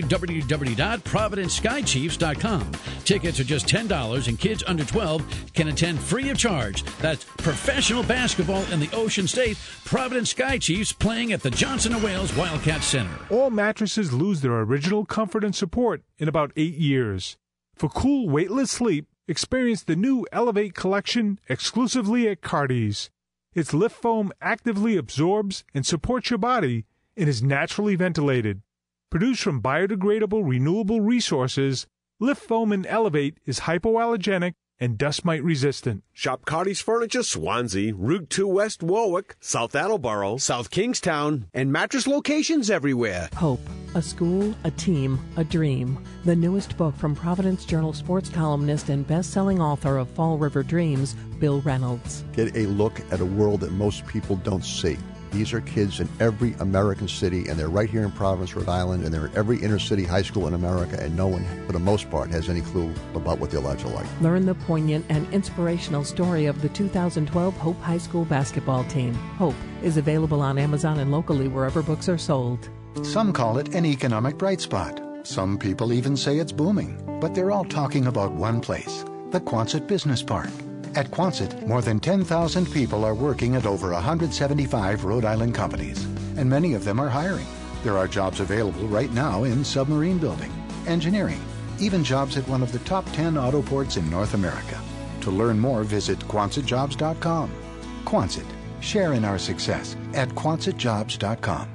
www.providenceskychiefs.com. Tickets are just $10, and kids under 12 can attend free of charge. That's professional basketball in the Ocean State. Providence Sky Chiefs playing at the Johnson & Wales Wildcat Center. All mattresses lose their original comfort and support in about 8 years. For cool, weightless sleep, experience the new Elevate collection exclusively at Cardi's. Its lift foam actively absorbs and supports your body and is naturally ventilated. Produced from biodegradable, renewable resources, lift foam in Elevate is hypoallergenic and dust mite resistant. Shop Cardi's Furniture, Swansea, Route 2 West, Warwick, South Attleboro, South Kingstown, and mattress locations everywhere. Hope, a school, a team, a dream. The newest book from Providence Journal sports columnist and best-selling author of Fall River Dreams, Bill Reynolds. Get a look at a world that most people don't see. These are kids in every American city, and they're right here in Providence, Rhode Island, and they're in every inner city high school in America, and no one, for the most part, has any clue about what their lives are like. Learn the poignant and inspirational story of the 2012 Hope High School basketball team. Hope is available on Amazon and locally wherever books are sold. Some call it an economic bright spot. Some people even say it's booming. But they're all talking about one place, the Quonset Business Park. At Quonset, more than 10,000 people are working at over 175 Rhode Island companies, and many of them are hiring. There are jobs available right now in submarine building, engineering, even jobs at one of the top 10 auto ports in North America. To learn more, visit QuonsetJobs.com. Quonset, Share in our success at QuonsitJobs.com.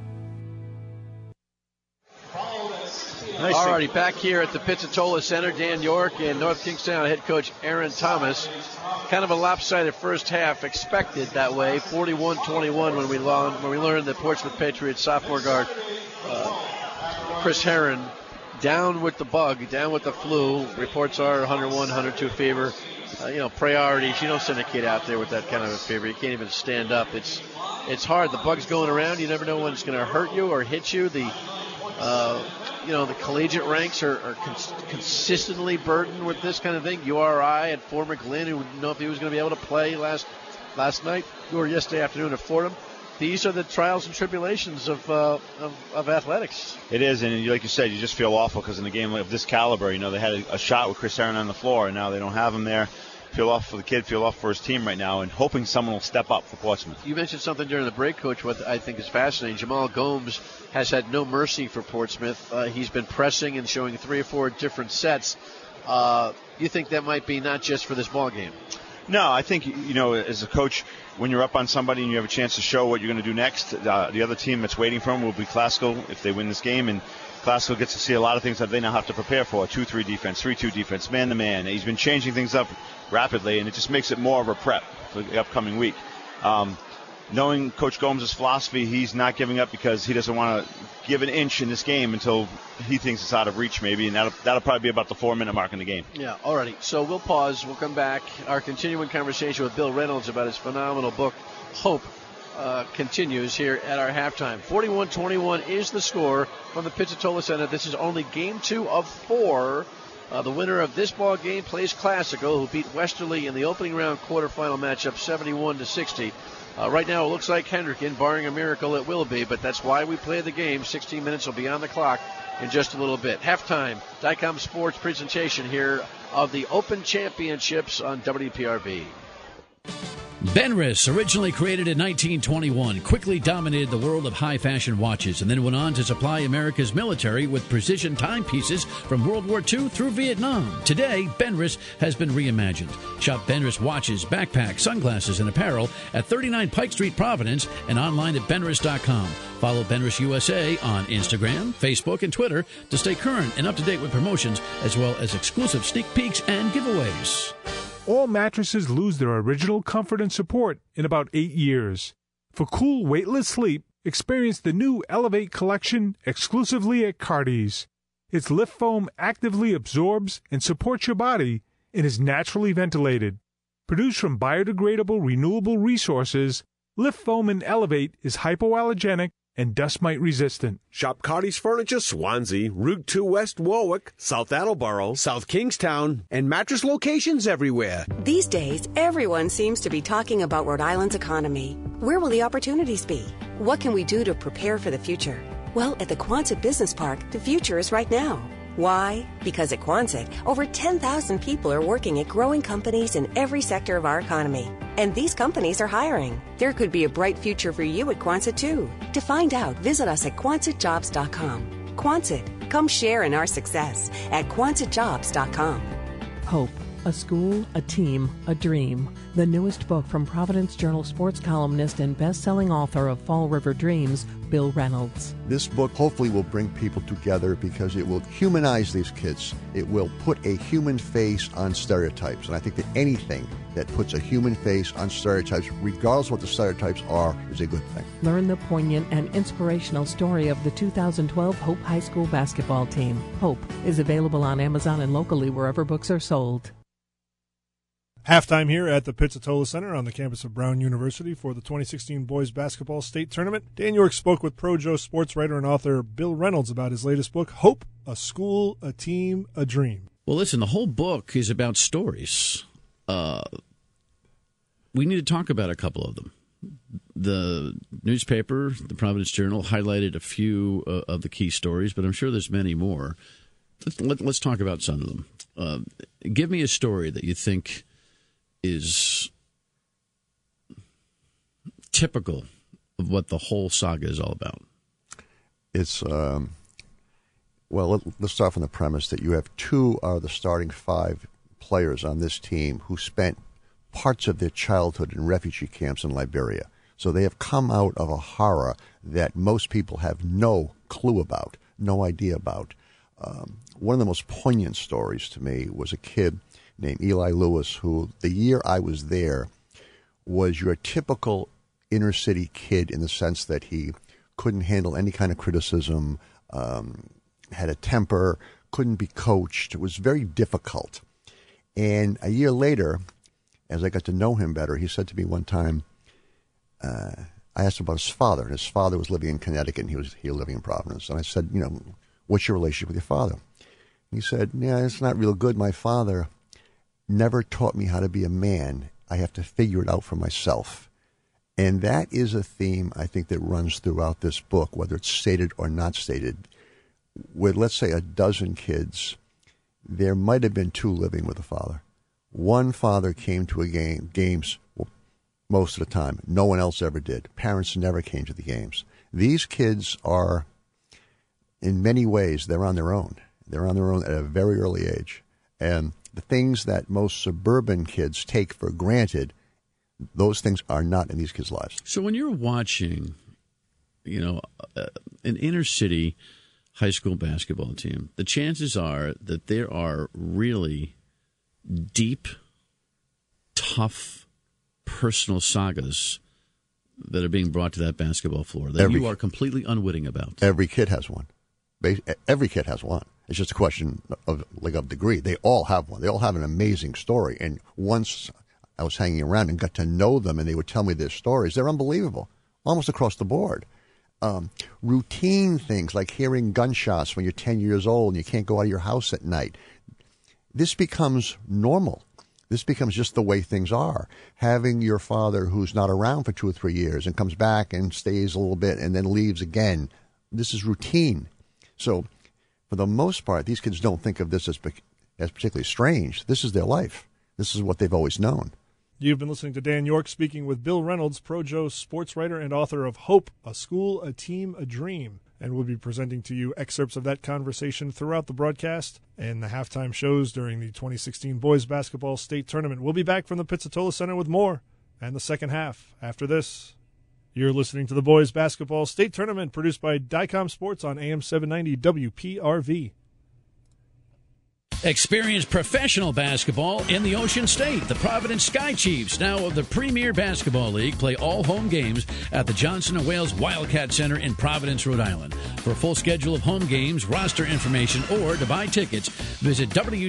Alrighty, back here at the Pizzatola Center, Dan York and North Kingstown head coach Aaron Thomas. Kind of a lopsided first half, expected that way. 41-21 when we learned that Portsmouth Patriots sophomore guard Chris Herron down with the bug, down with the flu. Reports are 101, 102 fever. Priorities. You don't send a kid out there with that kind of a fever. You can't even stand up. It's hard. The bug's going around. You never know when it's going to hurt you or hit you. The collegiate ranks are consistently burdened with this kind of thing. URI had former Glenn, who didn't know if he was going to be able to play last night or yesterday afternoon at Fordham. These are the trials and tribulations of athletics. It is, and like you said, you just feel awful because in a game of this caliber, they had a shot with Chris Herron on the floor, and now they don't have him there. Feel awful for the kid, feel awful for his team right now, and hoping someone will step up for Portsmouth. You mentioned something during the break, Coach, what I think is fascinating. Jamal Gomes has had no mercy for Portsmouth. He's been pressing and showing 3 or 4 different sets. You think that might be not just for this ball game? No, I think, as a coach, when you're up on somebody and you have a chance to show what you're going to do next, the other team that's waiting for them will be Classical if they win this game, and Classical gets to see a lot of things that they now have to prepare for. 2-3 defense, 3-2 defense, man-to-man. He's been changing things up rapidly, and it just makes it more of a prep for the upcoming week. Knowing Coach Gomes' philosophy, he's not giving up because he doesn't want to give an inch in this game until he thinks it's out of reach maybe, and that'll probably be about the 4-minute mark in the game. Yeah, alrighty. So we'll pause. We'll come back. Our continuing conversation with Bill Reynolds about his phenomenal book, Hope, continues here at our halftime. 41-21 is the score from the Pizzatola Center. This is only game 2 of 4. The winner of this ball game plays Classical, who beat Westerly in the opening round quarterfinal matchup 71-60. Right now, it looks like Hendricken, barring a miracle, it will be, but that's why we play the game. 16 minutes will be on the clock in just a little bit. Halftime, Dicom Sports presentation here of the Open Championships on WPRV. Benris, originally created in 1921, quickly dominated the world of high-fashion watches and then went on to supply America's military with precision timepieces from World War II through Vietnam. Today, Benris has been reimagined. Shop Benris watches, backpacks, sunglasses, and apparel at 39 Pike Street, Providence, and online at benris.com. Follow Benris USA on Instagram, Facebook, and Twitter to stay current and up-to-date with promotions, as well as exclusive sneak peeks and giveaways. All mattresses lose their original comfort and support in about 8 years. For cool, weightless sleep, experience the new Elevate collection exclusively at Cardi's. Its lift foam actively absorbs and supports your body and is naturally ventilated. Produced from biodegradable, renewable resources, lift foam in Elevate is hypoallergenic and dust mite resistant. Shop Cardi's Furniture, Swansea, Route 2 West Warwick, South Attleboro, South Kingstown, and mattress locations everywhere. These days, everyone seems to be talking about Rhode Island's economy. Where will the opportunities be? What can we do to prepare for the future? Well, at the Quonset Business Park, the future is right now. Why? Because at Quonset, over 10,000 people are working at growing companies in every sector of our economy. And these companies are hiring. There could be a bright future for you at Quonset, too. To find out, visit us at QuonsitJobs.com. Quonset, come share in our success at QuonsitJobs.com. Hope. A school, a team, a dream. The newest book from Providence Journal sports columnist and best-selling author of Fall River Dreams, Bill Reynolds. This book hopefully will bring people together because it will humanize these kids. It will put a human face on stereotypes. And I think that anything that puts a human face on stereotypes, regardless of what the stereotypes are, is a good thing. Learn the poignant and inspirational story of the 2012 Hope High School basketball team. Hope is available on Amazon and locally wherever books are sold. Halftime here at the Pizzatola Center on the campus of Brown University for the 2016 Boys Basketball State Tournament. Dan York spoke with Pro-Joe sports writer and author Bill Reynolds about his latest book, Hope, A School, a Team, a Dream. Well, listen, the whole book is about stories. We need to talk about a couple of them. The newspaper, the Providence Journal, highlighted a few of the key stories, but I'm sure there's many more. Let's talk about some of them. Give me a story that you think is typical of what the whole saga is all about. It's, well, let's start from the premise that you have 2 of the starting 5 players on this team who spent parts of their childhood in refugee camps in Liberia. So they have come out of a horror that most people have no clue about, no idea about. One of the most poignant stories to me was a kid named Eli Lewis, who the year I was there was your typical inner city kid in the sense that he couldn't handle any kind of criticism, had a temper, couldn't be coached. It was very difficult. And a year later, as I got to know him better, he said to me one time, I asked him about his father, and his father was living in Connecticut, and he was living in Providence. And I said, what's your relationship with your father? And he said, yeah, it's not real good. My father never taught me how to be a man. I have to figure it out for myself. And that is a theme, I think, that runs throughout this book, whether it's stated or not stated. With, let's say, a dozen kids, there might have been 2 living with a father. One father came to games most of the time. No one else ever did. Parents never came to the games. These kids are, in many ways, they're on their own. They're on their own at a very early age. And the things that most suburban kids take for granted, those things are not in these kids' lives. So when you're watching, an inner city high school basketball team, the chances are that there are really deep, tough, personal sagas that are being brought to that basketball floor that you are completely unwitting about. Every kid has one. Every kid has one. It's just a question of degree. They all have one. They all have an amazing story. And once I was hanging around and got to know them, and they would tell me their stories, they're unbelievable, almost across the board. Routine things like hearing gunshots when you're 10 years old and you can't go out of your house at night. This becomes normal. This becomes just the way things are. Having your father who's not around for 2 or 3 years and comes back and stays a little bit and then leaves again. This is routine. So for the most part, these kids don't think of this as particularly strange. This is their life. This is what they've always known. You've been listening to Dan York speaking with Bill Reynolds, Pro-Joe sports writer and author of Hope, A School, a Team, a Dream. And we'll be presenting to you excerpts of that conversation throughout the broadcast and the halftime shows during the 2016 Boys Basketball State Tournament. We'll be back from the Pizzatola Center with more and the second half after this. You're listening to the Boys Basketball State Tournament produced by Dicom Sports on AM 790 WPRV. Experience professional basketball in the Ocean State. The Providence Sky Chiefs, now of the Premier Basketball League, play all home games at the Johnson & Wales Wildcat Center in Providence, Rhode Island. For a full schedule of home games, roster information, or to buy tickets, visit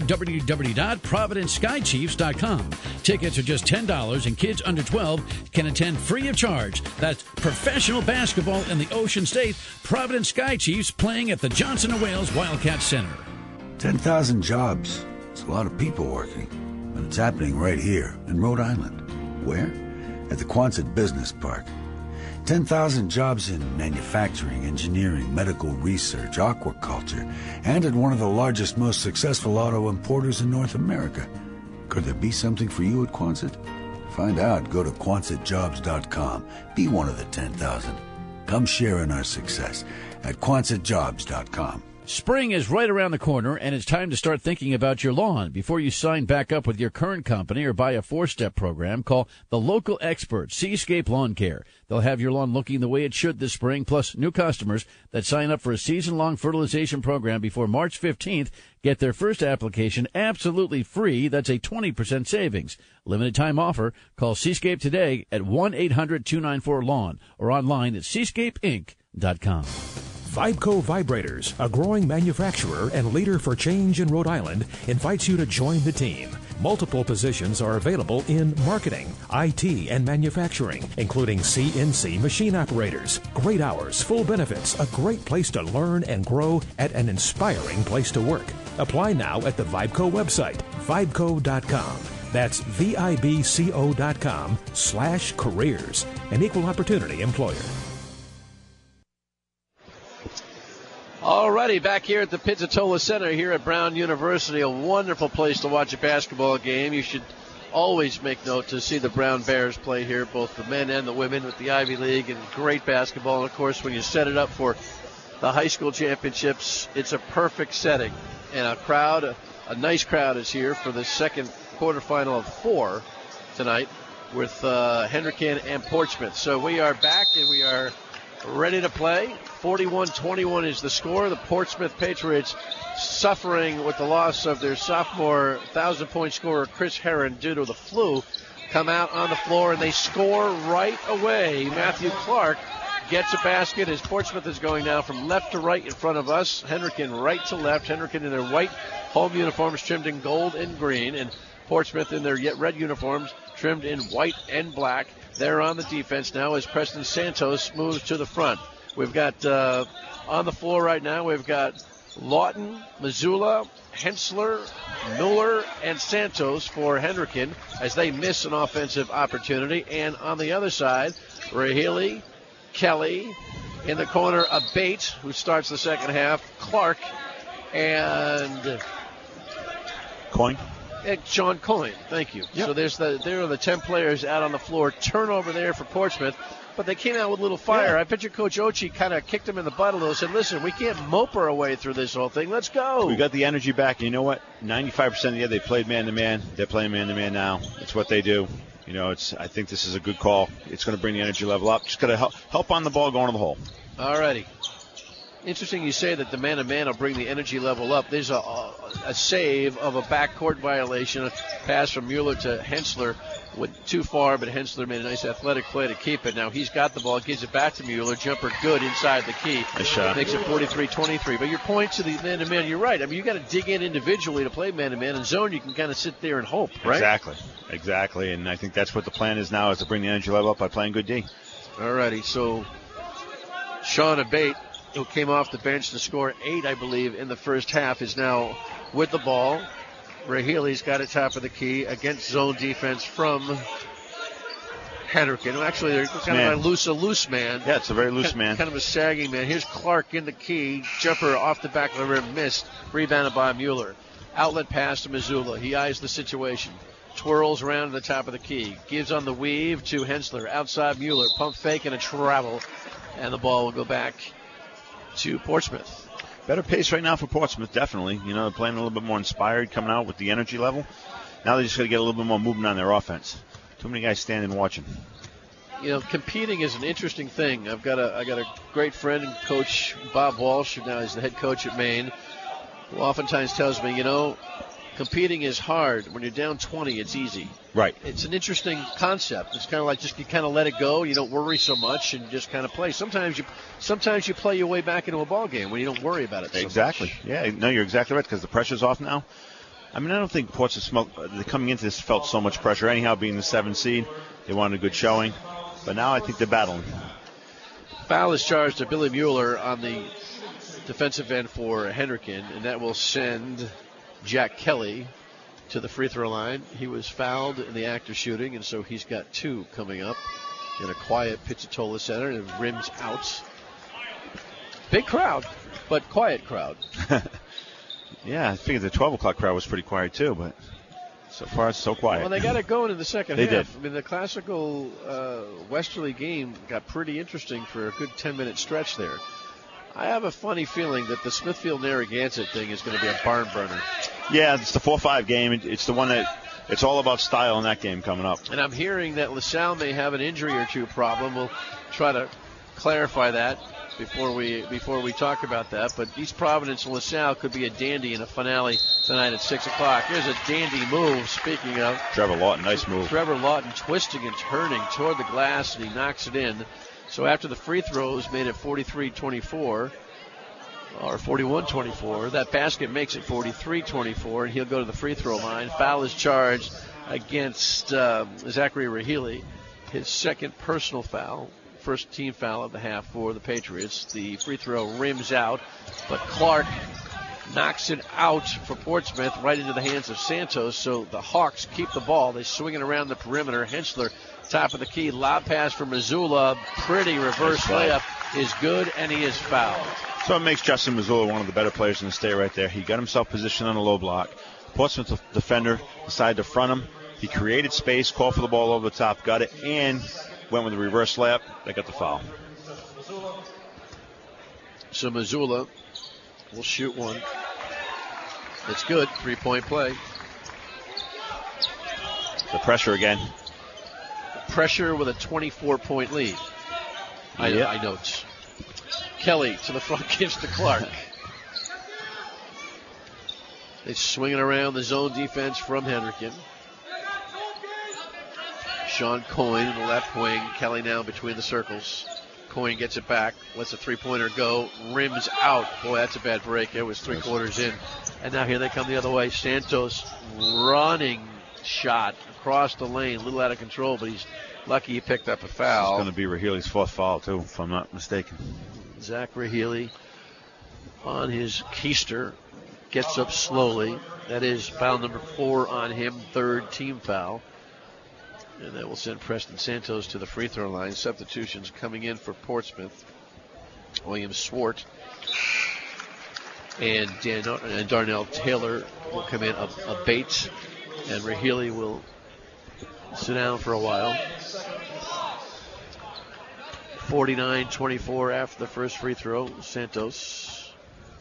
www.providenceskychiefs.com. Tickets are just $10, and kids under 12 can attend free of charge. That's professional basketball in the Ocean State. Providence Sky Chiefs playing at the Johnson & Wales Wildcat Center. 10,000 jobs. It's a lot of people working. And it's happening right here in Rhode Island. Where? At the Quonset Business Park. 10,000 jobs in manufacturing, engineering, medical research, aquaculture, and at one of the largest, most successful auto importers in North America. Could there be something for you at Quonset? Find out. Go to QuonsetJobs.com. Be one of the 10,000. Come share in our success at QuonsetJobs.com. Spring is right around the corner, and it's time to start thinking about your lawn. Before you sign back up with your current company or buy a 4-step program, call the local experts, Seascape Lawn Care. They'll have your lawn looking the way it should this spring, plus new customers that sign up for a season-long fertilization program before March 15th get their first application absolutely free. That's a 20% savings. Limited time offer. Call Seascape today at 1-800-294-LAWN or online at seascapeinc.com. Vibco Vibrators, a growing manufacturer and leader for change in Rhode Island, invites you to join the team. Multiple positions are available in marketing, IT, and manufacturing, including CNC machine operators. Great hours, full benefits, a great place to learn and grow at an inspiring place to work. Apply now at the Vibco website, vibco.com. That's VIBCO.com/careers. An equal opportunity employer. Alrighty, back here at the Pizzatola Center here at Brown University, a wonderful place to watch a basketball game. You should always make note to see the Brown Bears play here, both the men and the women with the Ivy League, and great basketball. And, of course, when you set it up for the high school championships, it's a perfect setting. And a nice crowd is here for the second quarterfinal of 4 tonight. with Hendricken and Portsmouth. So we are back and we are ready to play. 41-21 is the score. The Portsmouth Patriots suffering with the loss of their sophomore 1,000-point scorer Chris Herron due to the flu come out on the floor and they score right away. Matthew Clark gets a basket as Portsmouth is going now from left to right in front of us. Hendricken right to left. Hendricken in their white home uniforms trimmed in gold and green, and Portsmouth in their yet red uniforms trimmed in white and black. They're on the defense now as Preston Santos moves to the front. We've got on the floor right now, we've got Lawton, Missoula, Hensler, Miller, and Santos for Hendricken as they miss an offensive opportunity. And on the other side, Rahili, Kelly, in the corner, Abate, who starts the second half, Clark, and Coyne. Sean Coyne, thank you. Yep. So there are the 10 players out on the floor. Turnover there for Portsmouth, but they came out with a little fire. I bet you Coach Ochi kind of kicked him in the butt a little, said, listen, we can't mope our way through this whole thing. Let's go. We got the energy back, and you know what? 95% of the year they played man-to-man. They're playing man-to-man now. It's what they do. You know, I think this is a good call. It's going to bring the energy level up. Just got to help on the ball going to the hole. All righty. Interesting you say that the man-to-man will bring the energy level up. There's a save of a backcourt violation, a pass from Mueller to Hensler. Went too far, but Hensler made a nice athletic play to keep it. Now he's got the ball, gives it back to Mueller. Jumper good inside the key. Nice shot. Makes it 43-23. But your point to the man-to-man, you're right. I mean, you got to dig in individually to play man-to-man. In zone, you can kind of sit there and hope, right? Exactly. And I think that's what the plan is now, is to bring the energy level up by playing good D. All righty. So Sean Abate, who came off the bench to score 8, I believe, in the first half, is now with the ball. Rahili's got it top of the key against zone defense from Hendricken. Actually, they're kind of a loose man. Yeah, it's a very loose man. Kind of a sagging man. Here's Clark in the key. Jumper off the back of the rim, missed. Rebounded by Mueller. Outlet pass to Missoula. He eyes the situation. Twirls around to the top of the key. Gives on the weave to Hensler. Outside Mueller. Pump fake and a travel. And the ball will go back to Portsmouth. Better pace right now for Portsmouth, definitely. You know, they're playing a little bit more inspired, coming out with the energy level. Now they just got to get a little bit more movement on their offense. Too many guys standing watching. You know, competing is an interesting thing. I got a great friend and coach, Bob Walsh, who now is the head coach at Maine, who oftentimes tells me, you know, competing is hard. When you're down 20, it's easy. Right. It's an interesting concept. It's kind of like just you kind of let it go. You don't worry so much and just kind of play. Sometimes you play your way back into a ball game when you don't worry about it so much. Yeah, no, you're exactly right, because the pressure's off now. I mean, I don't think Portsmouth coming into this felt so much pressure. Anyhow, being the 7th seed, they wanted a good showing. But now I think they're battling. Foul is charged to Billy Mueller on the defensive end for Hendricken, and that will send Jack Kelly to the free throw line. He was fouled in the act of shooting, and so he's got 2 coming up in a quiet Pizzatola Center, and it rims out. Big crowd, but quiet crowd. Yeah, I figured the 12 o'clock crowd was pretty quiet too, but so far it's so quiet. Well, they got it going in the second half. They did. I mean, the classical Westerly game got pretty interesting for a good 10-minute stretch there. I have a funny feeling that the Smithfield-Narragansett thing is going to be a barn burner. Yeah, it's the 4-5 game. It's the one that it's all about style in that game coming up. And I'm hearing that LaSalle may have an injury or 2 problem. We'll try to clarify that before we talk about that. But East Providence and LaSalle could be a dandy in a finale tonight at 6 o'clock. Here's a dandy move, speaking of. Trevor Lawton, nice move. Trevor Lawton twisting and turning toward the glass, and he knocks it in. So after the free throws made it 43-24, or 41-24, that basket makes it 43-24, and he'll go to the free throw line. Foul is charged against Zachary Rahili, his 2nd personal foul, first team foul of the half for the Patriots. The free throw rims out, but Clark knocks it out for Portsmouth right into the hands of Santos, so the Hawks keep the ball. They swing it around the perimeter. Hensler, top of the key, lob pass for Missoula. Pretty reverse layup is good, and he is fouled. So it makes Justin Missoula one of the better players in the state right there. He got himself positioned on a low block. Portsmouth defender decided to front him. He created space, called for the ball over the top, got it, and went with a reverse layup. They got the foul. So Missoula will shoot one. That's good. 3-point play. The pressure again. pressure with a 24-point lead. I note. Kelly to the front, gives to Clark. They swing it around the zone defense from Hendricken. Sean Coyne in the left wing. Kelly now between the circles. Coyne gets it back, lets a three-pointer go, rims out. Boy, that's a bad break. It was three-quarters in. And now here they come the other way. Santos running shot across the lane, a little out of control, but he's lucky he picked up a foul. It's going to be Rahili's fourth foul, too, if I'm not mistaken. Zach Rahili on his keister gets up slowly. That is foul number 4 on him, third team foul. And that will send Preston Santos to the free throw line. Substitutions coming in for Portsmouth. William Swart and Darnell Taylor will come in. A Bates and Rahili will sit down for a while. 49-24 after the first free throw. Santos.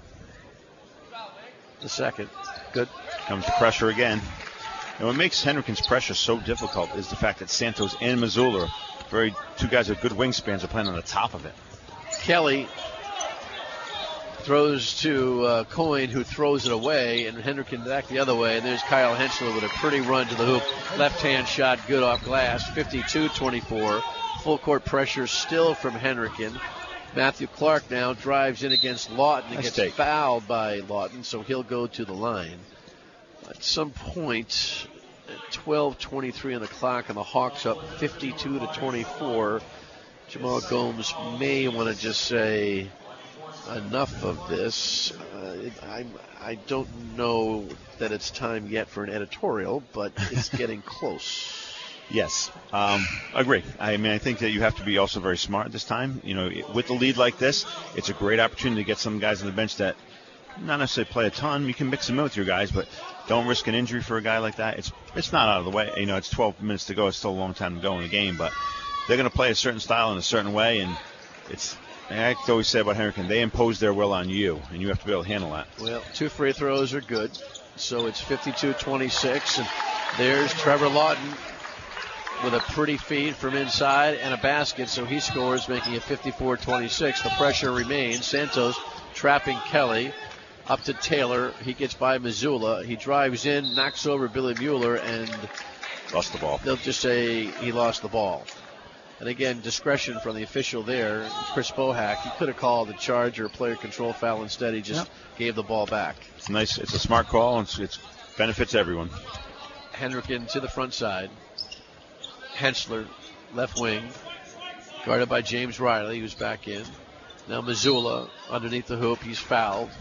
The second. Good. Comes the pressure again. And what makes Hendricken's pressure so difficult is the fact that Santos and Missoula, two guys with good wingspans, are playing on the top of it. Kelly throws to Coyne, who throws it away, and Hendricken back the other way. And there's Kyle Henschler with a pretty run to the hoop. Left-hand shot, good off glass. 52-24. Full court pressure still from Hendricken. Matthew Clark now drives in against Lawton and gets fouled by Lawton, so he'll go to the line. At some point, at 12:23 on the clock, and the Hawks up 52-24. Jamal Gomes may want to just say enough of this. I don't know that it's time yet for an editorial, but it's getting close. Yes, agree. I mean, I think that you have to be also very smart this time. You know, with the lead like this, it's a great opportunity to get some guys on the bench that not necessarily play a ton. You can mix them in with your guys, but don't risk an injury for a guy like that. It's not out of the way. You know, it's 12 minutes to go. It's still a long time to go in the game, but they're going to play a certain style in a certain way, and I always say about Hendricken, they impose their will on you, and you have to be able to handle that. Well, 2 free throws are good, so it's 52-26, and there's Trevor Lawton with a pretty feed from inside and a basket, so he scores, making it 54-26. The pressure remains. Santos trapping Kelly. Up to Taylor. He gets by Missoula. He drives in, knocks over Billy Mueller, and lost the ball. They'll just say he lost the ball. And again, discretion from the official there, Chris Bohack. He could have called a charge or a player control foul. Instead, he just gave the ball back. It's nice. It's a smart call, and it benefits everyone. Hendricken to the front side. Henschler, left wing, guarded by James Riley, who's back in. Now Missoula underneath the hoop. He's fouled.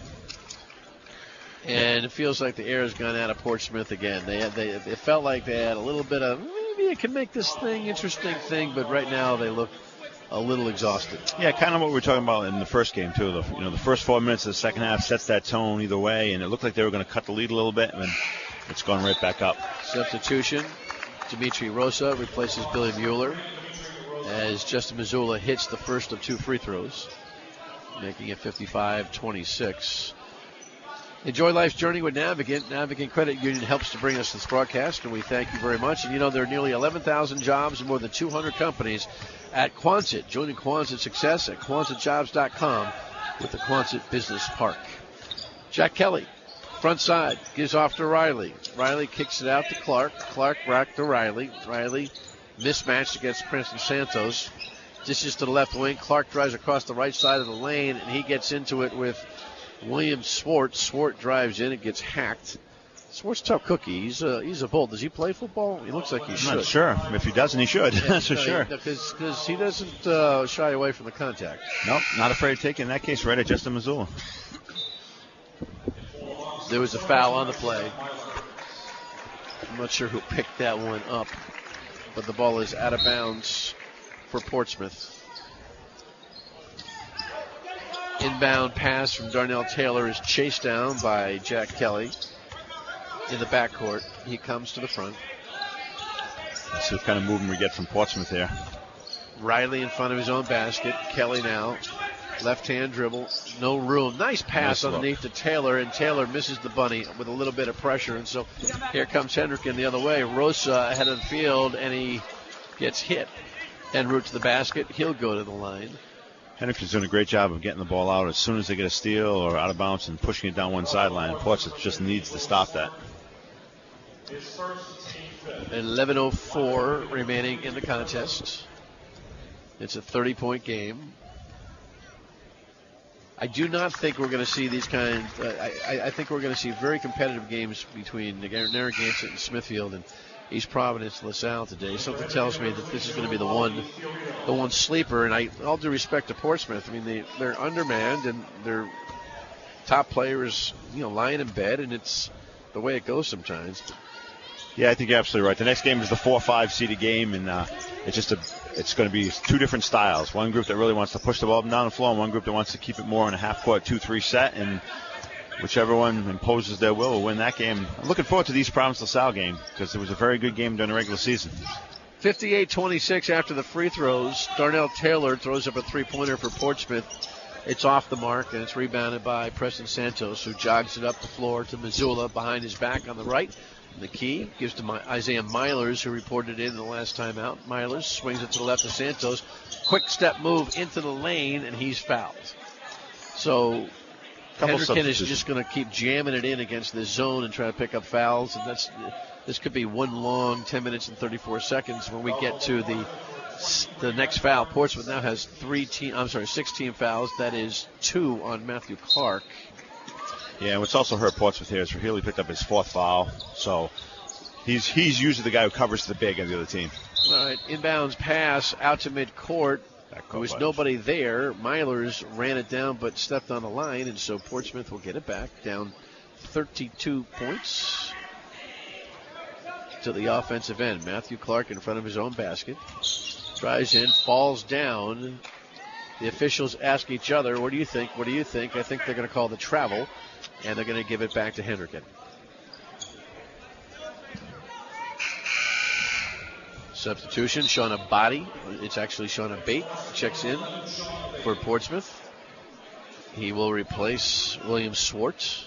And it feels like the air has gone out of Portsmouth again. It felt like they had a little bit of, maybe it can make this thing interesting thing, but right now they look a little exhausted. Yeah, kind of what we were talking about in the first game, too. The first 4 minutes of the second half sets that tone either way, and it looked like they were going to cut the lead a little bit, and then it's gone right back up. Substitution. Dimitri Rosa replaces Billy Mueller as Justin Missoula hits the first of 2 free throws, making it 55-26. Enjoy life's journey with Navigant. Navigant Credit Union helps to bring us this broadcast, and we thank you very much. And you know, there are nearly 11,000 jobs and more than 200 companies at Quonset. Join in Quonset success at QuonsetJobs.com with the Quonset Business Park. Jack Kelly, front side, gives off to Riley. Riley kicks it out to Clark. Clark back to Riley. Riley mismatched against Preston Santos. Dishes to the left wing. Clark drives across the right side of the lane, and he gets into it with William Swart. Swart drives in and gets hacked. Swart's a tough cookie. He's a bull. Does he play football? He looks like he should. I'm not sure. If he doesn't, he should. That's for sure. Because he doesn't shy away from the contact. Nope, not afraid to take it in that case right at Justin Missoula. There was a foul on the play. I'm not sure who picked that one up, but the ball is out of bounds for Portsmouth. Inbound pass from Darnell Taylor is chased down by Jack Kelly in the backcourt. He comes to the front. Let's see what kind of movement we get from Portsmouth here. Riley in front of his own basket. Kelly now. Left-hand dribble. No room. Nice pass underneath to Taylor, and Taylor misses the bunny with a little bit of pressure. And so here comes Hendricken the other way. Rosa ahead of the field, and he gets hit en route to the basket. He'll go to the line. Henriken's doing a great job of getting the ball out as soon as they get a steal or out of bounds and pushing it down one sideline. Portsmouth just needs to stop that. 11:04 remaining in the contest. It's a 30-point game. I do not think we're going to see these kinds. I think we're going to see very competitive games between Narragansett and Smithfield and East Providence, LaSalle today. Something tells me that this is going to be the one sleeper. And all due respect to Portsmouth, I mean they're undermanned and their top player is lying in bed, and it's the way it goes sometimes. Yeah, I think you're absolutely right. The next game is the 4-5 seeded game, and it's going to be two different styles. One group that really wants to push the ball down the floor, and one group that wants to keep it more in a half-court 2-3 set, and whichever one imposes their will win that game. I'm looking forward to the East Providence LaSalle game because it was a very good game during the regular season. 58-26 after the free throws. Darnell Taylor throws up a three-pointer for Portsmouth. It's off the mark, and it's rebounded by Preston Santos, who jogs it up the floor to Missoula behind his back on the right. The key gives to Isaiah Milers, who reported in the last time out. Milers swings it to the left of Santos. Quick step move into the lane, and he's fouled. So Henriken is just going to keep jamming it in against this zone and try to pick up fouls. And this could be one long 10 minutes and 34 seconds when we get to the next foul. Portsmouth now has 16 fouls. That is 2 on Matthew Clark. Yeah, and what's also hurt Portsmouth here is Rahili picked up his 4th foul. So he's usually the guy who covers the big of the other team. All right, inbounds pass out to midcourt. There was nobody there. Milers ran it down but stepped on the line, and so Portsmouth will get it back, down 32 points to the offensive end. Matthew Clark in front of his own basket. Drives in, falls down. The officials ask each other, what do you think? What do you think? I think they're going to call the travel, and they're going to give it back to Henriken. Substitution, Shauna Body. It's actually Shauna Bate. Checks in for Portsmouth. He will replace William Swartz.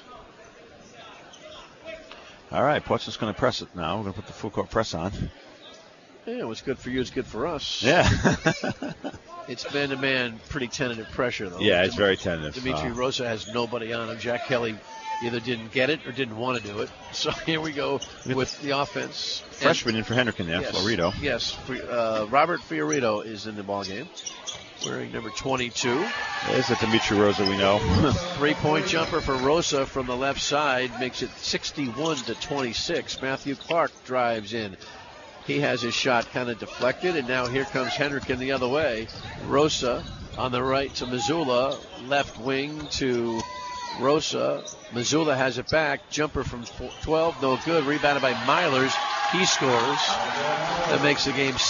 All right, Portsmouth's going to press it now. We're going to put the full court press on. Yeah, what's good for you is good for us. Yeah. It's man-to-man, pretty tentative pressure, though. Yeah, it's very tentative. Dimitri Rosa has nobody on him. Jack Kelly either didn't get it or didn't want to do it. So here we go with the offense. Freshman in for Henriken there, yes, Fiorito. Yes, Robert Fiorito is in the ballgame, wearing number 22. There's the Dimitri Rosa we know. 3-point jumper for Rosa from the left side makes it 61-26. Matthew Clark drives in. He has his shot kind of deflected, and now here comes Henriken the other way. Rosa on the right to Missoula, left wing to Rosa. Missoula has it back. Jumper from 12, no good. Rebounded by Milers. He scores. That makes the game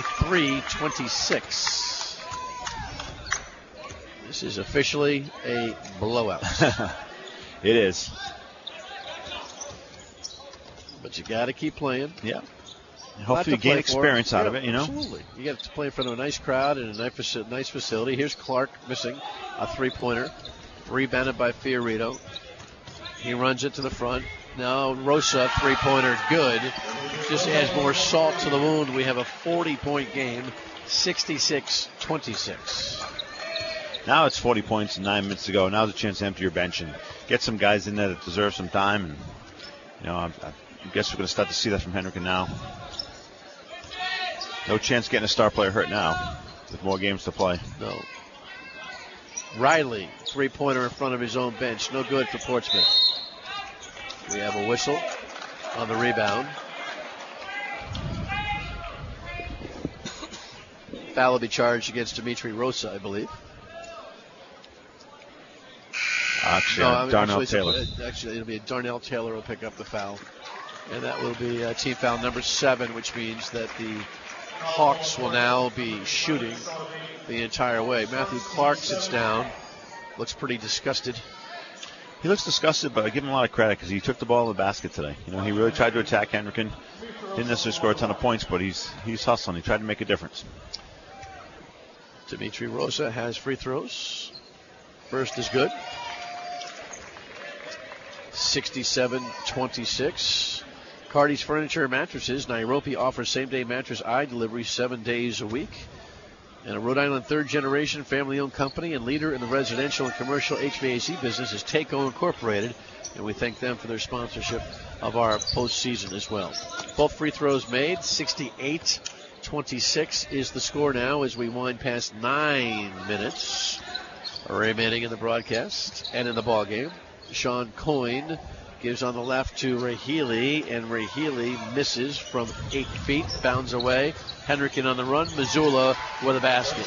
63-26. This is officially a blowout. It is. But you got to keep playing. Yeah. Hopefully you gain experience out of it, Absolutely. You get to play in front of a nice crowd and a nice facility. Here's Clark missing a three-pointer. Rebounded by Fiorito. He runs it to the front. Now Rosa, three-pointer, good. Just adds more salt to the wound. We have a 40-point game, 66-26. Now it's 40 points and 9 minutes to go. Now's a chance to empty your bench and get some guys in there that deserve some time. And I guess we're going to start to see that from Henriken now. No chance getting a star player hurt now with more games to play. No. Riley, three-pointer in front of his own bench. No good for Portsmouth. We have a whistle on the rebound. Foul will be charged against Dimitri Rosa, I believe. Darnell Taylor. Actually, it'll be Darnell Taylor will pick up the foul. And that will be team foul number 7, which means that the Hawks will now be shooting the entire way. Matthew Clark sits down, looks pretty disgusted. He looks disgusted, but I give him a lot of credit because he took the ball in the basket today. He really tried to attack Henriken. Didn't necessarily score a ton of points, but he's hustling. He tried to make a difference. Dimitri Rosa has free throws. First is good. 67-26. Cardi's Furniture and Mattresses. Nairobi offers same-day mattress delivery 7 days a week. And a Rhode Island third-generation family-owned company and leader in the residential and commercial HVAC business is Taco Incorporated. And we thank them for their sponsorship of our postseason as well. Both free throws made. 68-26 is the score now as we wind past 9 minutes remaining in the broadcast and in the ball game. Sean Coyne gives on the left to Ray Healy, and Ray Healy misses from 8 feet, bounds away. Henrikin on the run. Missoula with a basket.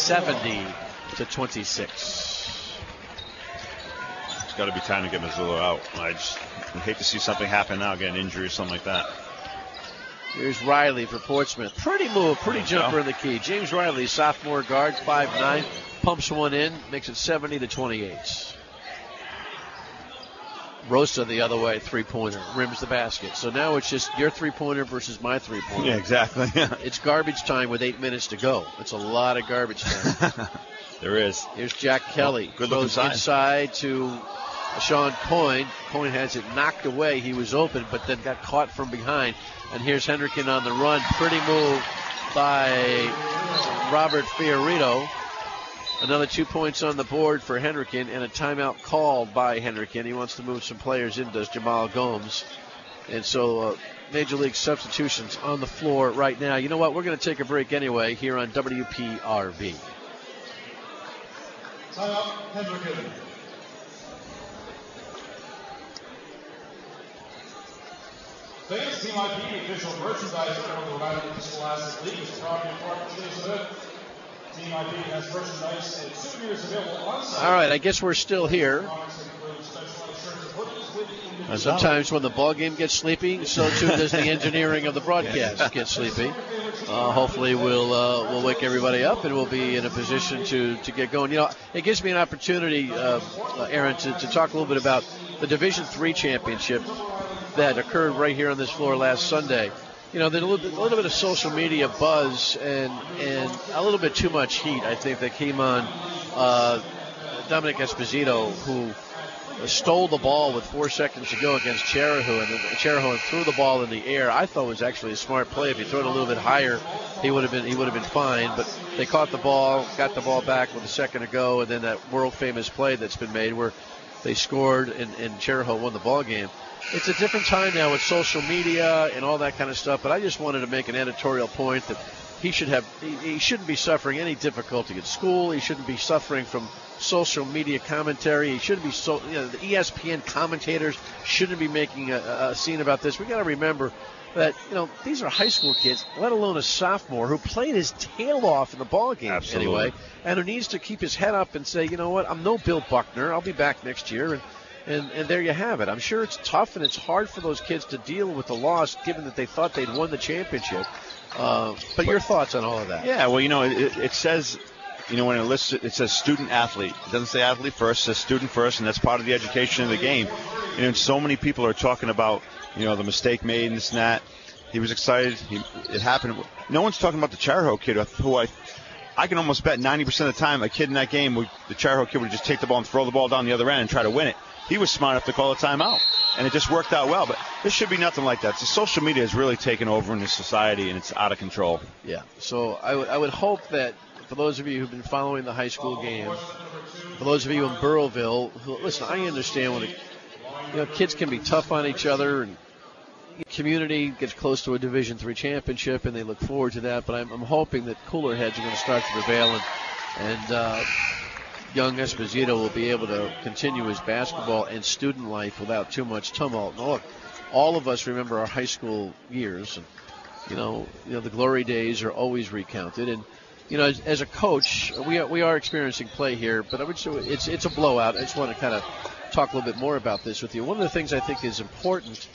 70-26. It's got to be time to get Missoula out. I just hate to see something happen now, get an injury or something like that. Here's Riley for Portsmouth. Pretty move, pretty jumper in the key. James Riley, sophomore guard, 5'9", pumps one in, makes it 70-28. Rosa the other way, three-pointer, rims the basket. So now it's just your three-pointer versus my three-pointer. Yeah, exactly. It's garbage time with 8 minutes to go. It's a lot of garbage time. There is. Here's Jack Kelly. Good goes inside to Sean Coyne. Coyne has it knocked away. He was open, but then got caught from behind. And here's Henrikin on the run. Pretty move by Robert Fiorito. Another 2 points on the board for Henrikin, and a timeout called by Henrikin. He wants to move some players in, does Jamal Gomes. And so Major League substitutions on the floor right now. You know what? We're going to take a break anyway here on WPRV. Timeout, Henrikin. Thanks, Team IP, official merchandiser of the Rhode Island Interscholastic League, is proud to be part of today's event. Team IP has merchandise and souvenirs available on site. All right, I guess we're still here. Sometimes when the ball game gets sleepy, so too does the engineering of the broadcast get sleepy. Hopefully we'll wake everybody up and we'll be in a position to get going. You know, it gives me an opportunity, Aaron, to talk a little bit about the Division III championship that occurred right here on this floor last Sunday. You know, there's a little bit of social media buzz and a little bit too much heat, I think, that came on Dominic Esposito, who stole the ball with 4 seconds to go against Cherihu, and Cherihu threw the ball in the air. I thought it was actually a smart play. If he threw it a little bit higher, he would have been fine. But they caught the ball, got the ball back with a second to go, and then that world famous play that's been made where they scored and Cherihu won the ball game. It's a different time now with social media and all that kind of stuff, but I just wanted to make an editorial point that he shouldn't be suffering any difficulty at school. He shouldn't be suffering from social media commentary. He shouldn't be the ESPN commentators shouldn't be making a scene about this. We got to remember that, these are high school kids, let alone a sophomore who played his tail off in the ball game anyway, and who needs to keep his head up and say, you know what, I'm no Bill Buckner. I'll be back next year. And there you have it. I'm sure it's tough and it's hard for those kids to deal with the loss, given that they thought they'd won the championship. But your thoughts on all of that? Yeah, well, it says, when it lists it says student athlete. It doesn't say athlete first, it says student first, and that's part of the education of the game. So many people are talking about, the mistake made and this and that. He was excited. It happened. No one's talking about the Chariho kid, who I can almost bet 90% of the time a kid in that game, the Chariho kid would just take the ball and throw the ball down the other end and try to win it. He was smart enough to call a timeout, and it just worked out well. But there should be nothing like that. So social media has really taken over in this society, and it's out of control. Yeah. So I would hope that for those of you who've been following the high school game, for those of you in Burrillville, listen, I understand when kids can be tough on each other, and community gets close to a Division III championship, and they look forward to that. But I'm hoping that cooler heads are going to start to prevail, and young Esposito will be able to continue his basketball and student life without too much tumult. And look, all of us remember our high school years, and the glory days are always recounted. And as a coach, we are experiencing play here, but I would say it's a blowout. I just want to kind of talk a little bit more about this with you. One of the things I think is important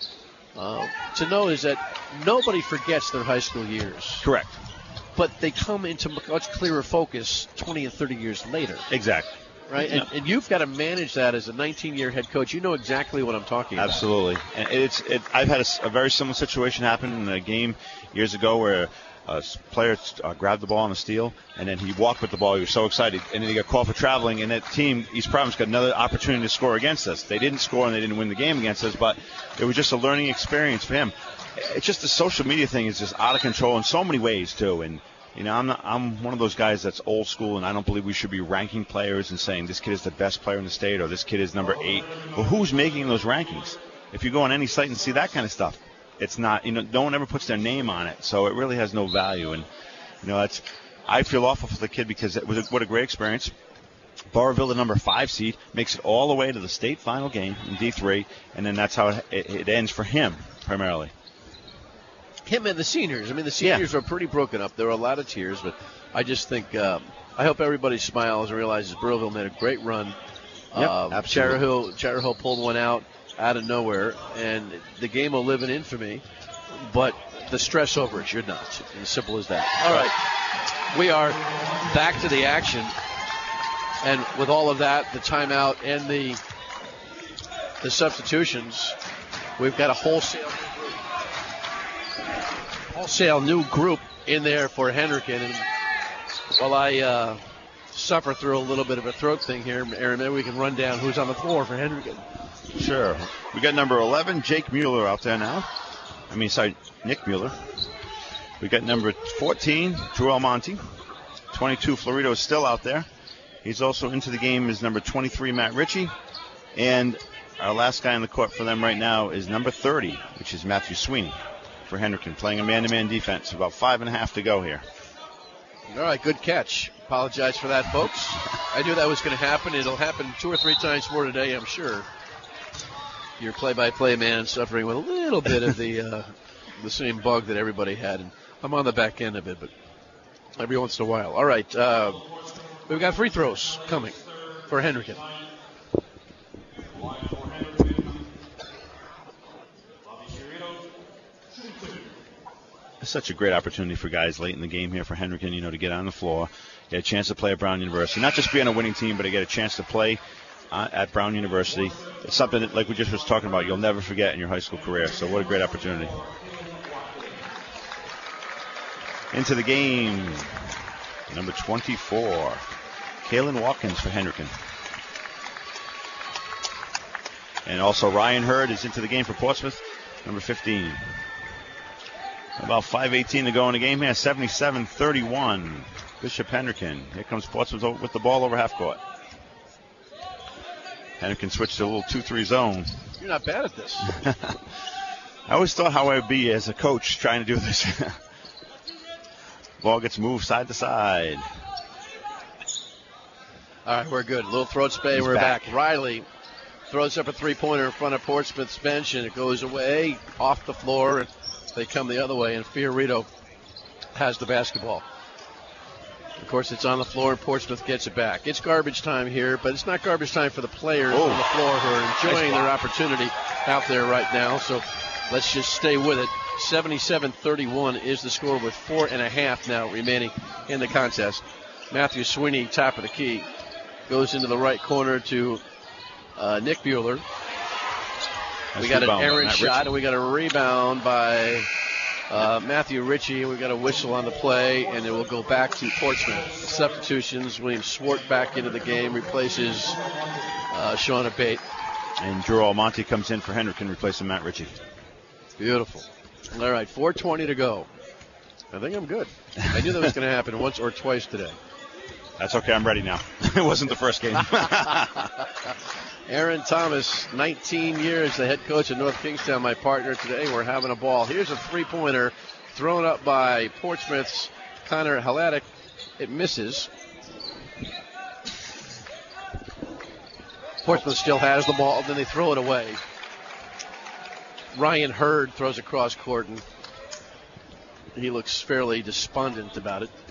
to know is that nobody forgets their high school years. Correct. But they come into much clearer focus 20 and 30 years later. Exactly. Right? Yeah. And you've got to manage that as a 19-year head coach. You know exactly what I'm talking about. Absolutely. And I've had a very similar situation happen in a game years ago where a player grabbed the ball on a steal, and then he walked with the ball. He was so excited. And then he got called for traveling, and that team, East Providence, got another opportunity to score against us. They didn't score, and they didn't win the game against us, but it was just a learning experience for him. it's just the social media thing is just out of control in so many ways too. And I'm one of those guys that's old school, and I don't believe we should be ranking players and saying this kid is the best player in the state or this kid is number 8. Well, who's making those rankings? If you go on any site and see that kind of stuff, it's not, no one ever puts their name on it, so it really has no value. And I feel awful for the kid because what a great experience. Burrillville, the number 5 seed, makes it all the way to the state final game in D3, and then that's how it ends for him primarily. Him and the seniors. I mean, the seniors were pretty broken up. There were a lot of tears, but I just think I hope everybody smiles and realizes Burrillville made a great run. Absolutely. Charter Hill pulled one out of nowhere, and the game will live in infamy, but the stress over it should not. As simple as that. All right, we are back to the action, and with all of that, the timeout and the substitutions, we've got a wholesale new group in there for Hendricken. And while I suffer through a little bit of a throat thing here, Aaron, maybe we can run down who's on the floor for Hendricken. Sure. We got number 11, Jake Mueller, out there now. Nick Mueller. We got number 14, Drew Almonte. 22, Florido is still out there. He's also into the game is number 23, Matt Ritchie. And our last guy on the court for them right now is number 30, which is Matthew Sweeney for Hendricken, playing a man-to-man defense. About 5.5 to go here. All right, good catch. Apologize for that, folks. I knew that was going to happen. It'll happen 2 or 3 times more today, I'm sure. Your play-by-play man suffering with a little bit of the same bug that everybody had. And I'm on the back end of it, but every once in a while. All right, we've got free throws coming for Hendricken. It's such a great opportunity for guys late in the game here for Hendricken, to get on the floor, get a chance to play at Brown University. Not just be on a winning team, but to get a chance to play at Brown University. It's something that, like we just was talking about, you'll never forget in your high school career. So what a great opportunity. Into the game, number 24, Kaylin Watkins for Hendricken. And also Ryan Hurd is into the game for Portsmouth, number 15. About 5:18 to go in the game here, 77-31. Bishop Hendricken. Here comes Portsmouth with the ball over half court. Hendricken switched to a little 2-3 zone. You're not bad at this. I always thought how I'd be as a coach trying to do this. Ball gets moved side to side. All right, we're good. A little throat spray. We're back. Riley throws up a 3-pointer in front of Portsmouth's bench, and it goes away off the floor. They come the other way, and Fiorito has the basketball. Of course, it's on the floor, and Portsmouth gets it back. It's garbage time here, but it's not garbage time for the players on the floor who are enjoying their opportunity out there right now. So let's just stay with it. 77-31 is the score with 4.5 now remaining in the contest. Matthew Sweeney, top of the key, goes into the right corner to Nick Mueller. We got an errant shot, and we got a rebound by Matthew Ritchie. We got a whistle on the play, and it will go back to Portsmouth. Substitutions: William Swart back into the game, replaces Sean Abate. And Drew Almonte comes in for Hendricken, replacing Matt Ritchie. Beautiful. All right, 4:20 to go. I think I'm good. I knew that was going to happen once or twice today. That's okay. I'm ready now. It wasn't the first game. Aaron Thomas, 19 years, the head coach of North Kingstown, my partner today. We're having a ball. Here's a 3-pointer thrown up by Portsmouth's Connor Haladik. It misses. Portsmouth still has the ball, then they throw it away. Ryan Hurd throws across court, and he looks fairly despondent about it.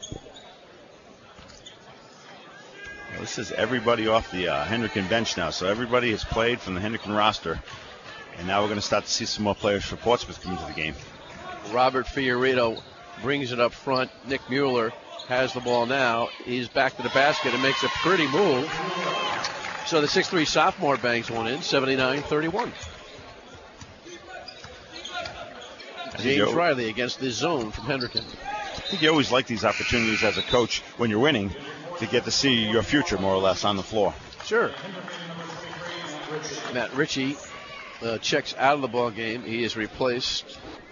This is everybody off the Hendricken bench now. So everybody has played from the Hendricken roster. And now we're going to start to see some more players for Portsmouth come into the game. Robert Fiorito brings it up front. Nick Mueller has the ball now. He's back to the basket and makes a pretty move. So the 6'3 sophomore bangs one in, 79-31. James Riley against the zone from Hendricken. I think you always like these opportunities as a coach when you're winning, to get to see your future more or less on the floor. Sure. Matt Ritchie checks out of the ball game. He is replaced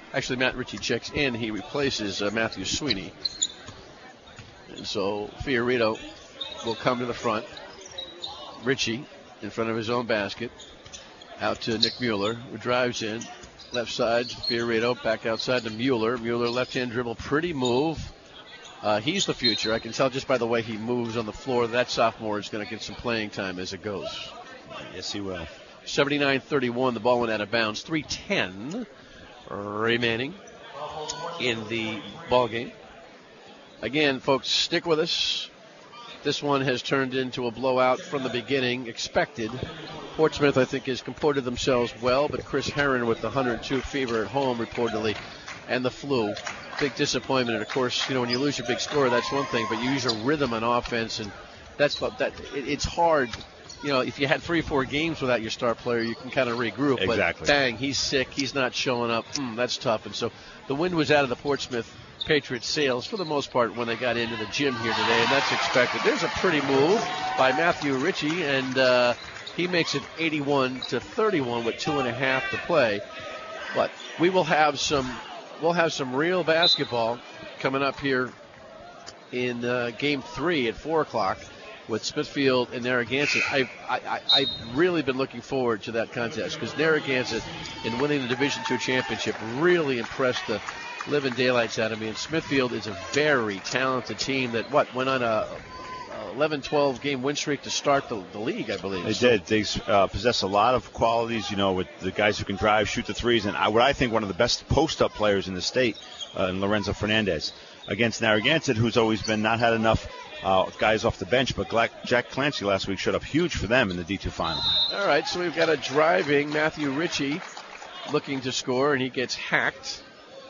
Actually, Matt Ritchie checks in. He replaces Matthew Sweeney. And so Fiorito will come to the front. Ritchie in front of his own basket. Out to Nick Mueller, who drives in. Left side, Fiorito back outside to Mueller. Mueller left-hand dribble, pretty move. He's the future. I can tell just by the way he moves on the floor. That sophomore is going to get some playing time as it goes. Yes, he will. 79-31, the ball went out of bounds. 3:10 remaining in the ball game. Again, folks, stick with us. This one has turned into a blowout from the beginning, expected. Portsmouth, I think, has comported themselves well, but Chris Herron with the 102 fever at home, reportedly, and the flu. Big disappointment. And, of course, when you lose your big scorer, that's one thing, but you use your rhythm on offense, and it's hard. If you had 3 or 4 games without your star player, you can kind of regroup. Exactly. But bang, he's sick. He's not showing up. That's tough. And so the wind was out of the Portsmouth Patriots' sails for the most part when they got into the gym here today, and that's expected. There's a pretty move by Matthew Ritchie, and he makes it 81-31 with 2.5 to play. But we'll have some real basketball coming up here in Game 3 at 4 o'clock. With Smithfield and Narragansett. I've really been looking forward to that contest because Narragansett, in winning the Division II championship, really impressed the living daylights out of me. And Smithfield is a very talented team that went on a 11-12 game win streak to start the league, I believe. They did. They possess a lot of qualities, with the guys who can drive, shoot the threes, and what I think one of the best post-up players in the state, in Lorenzo Fernandez, against Narragansett, who's always been not had enough guys off the bench, but Jack Clancy last week showed up huge for them in the D2 final. All right, so we've got a driving Matthew Ritchie looking to score, and he gets hacked.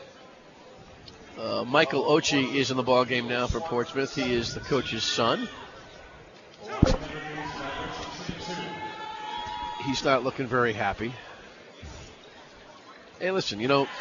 Michael Ochi is in the ball game now for Portsmouth. He is the coach's son. He's not looking very happy. Hey, listen,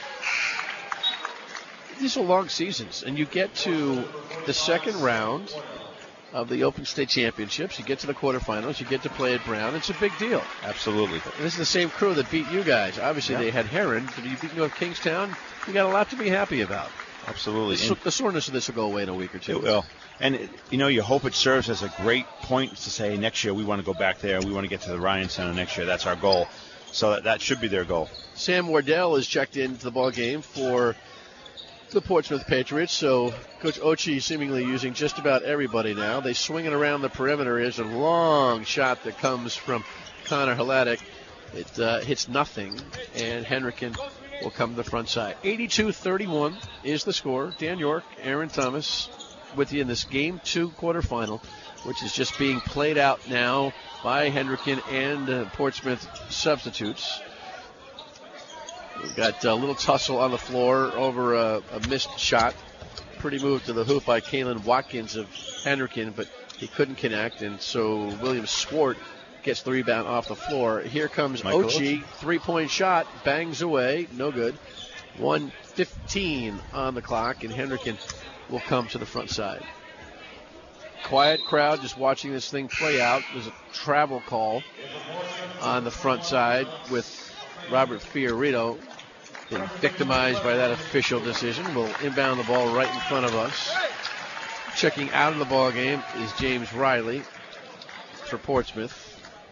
these are long seasons, and you get to the second round of the Open State Championships. You get to the quarterfinals. You get to play at Brown. It's a big deal. Absolutely. And this is the same crew that beat you guys. Obviously, They had Herron, but you beat North Kingstown. You got a lot to be happy about. Absolutely. The soreness of this will go away in a week or two. It will. And, you hope it serves as a great point to say next year we want to go back there. We want to get to the Ryan Center next year. That's our goal. So that should be their goal. Sam Wardell is checked into the ball game for the Portsmouth Patriots. So Coach Ochi seemingly using just about everybody now. They swing it around the perimeter. Is a long shot that comes from Connor Hladik. It hits nothing, and Henrikin will come to the front side. 82-31 is the score. Dan York, Aaron Thomas with you in this Game 2 quarterfinal, which is just being played out now by Henrikin and Portsmouth substitutes. We've got a little tussle on the floor over a missed shot. Pretty move to the hoop by Kalen Watkins of Henrikin, but he couldn't connect, and so William Swart gets the rebound off the floor. Here comes Ochi, three-point shot, bangs away, no good. 1:15 on the clock, and Henrikin will come to the front side. Quiet crowd just watching this thing play out. There's a travel call on the front side with Robert Fiorito been victimized by that official decision. Will inbound the ball right in front of us. Checking out of the ball game is James Riley for Portsmouth.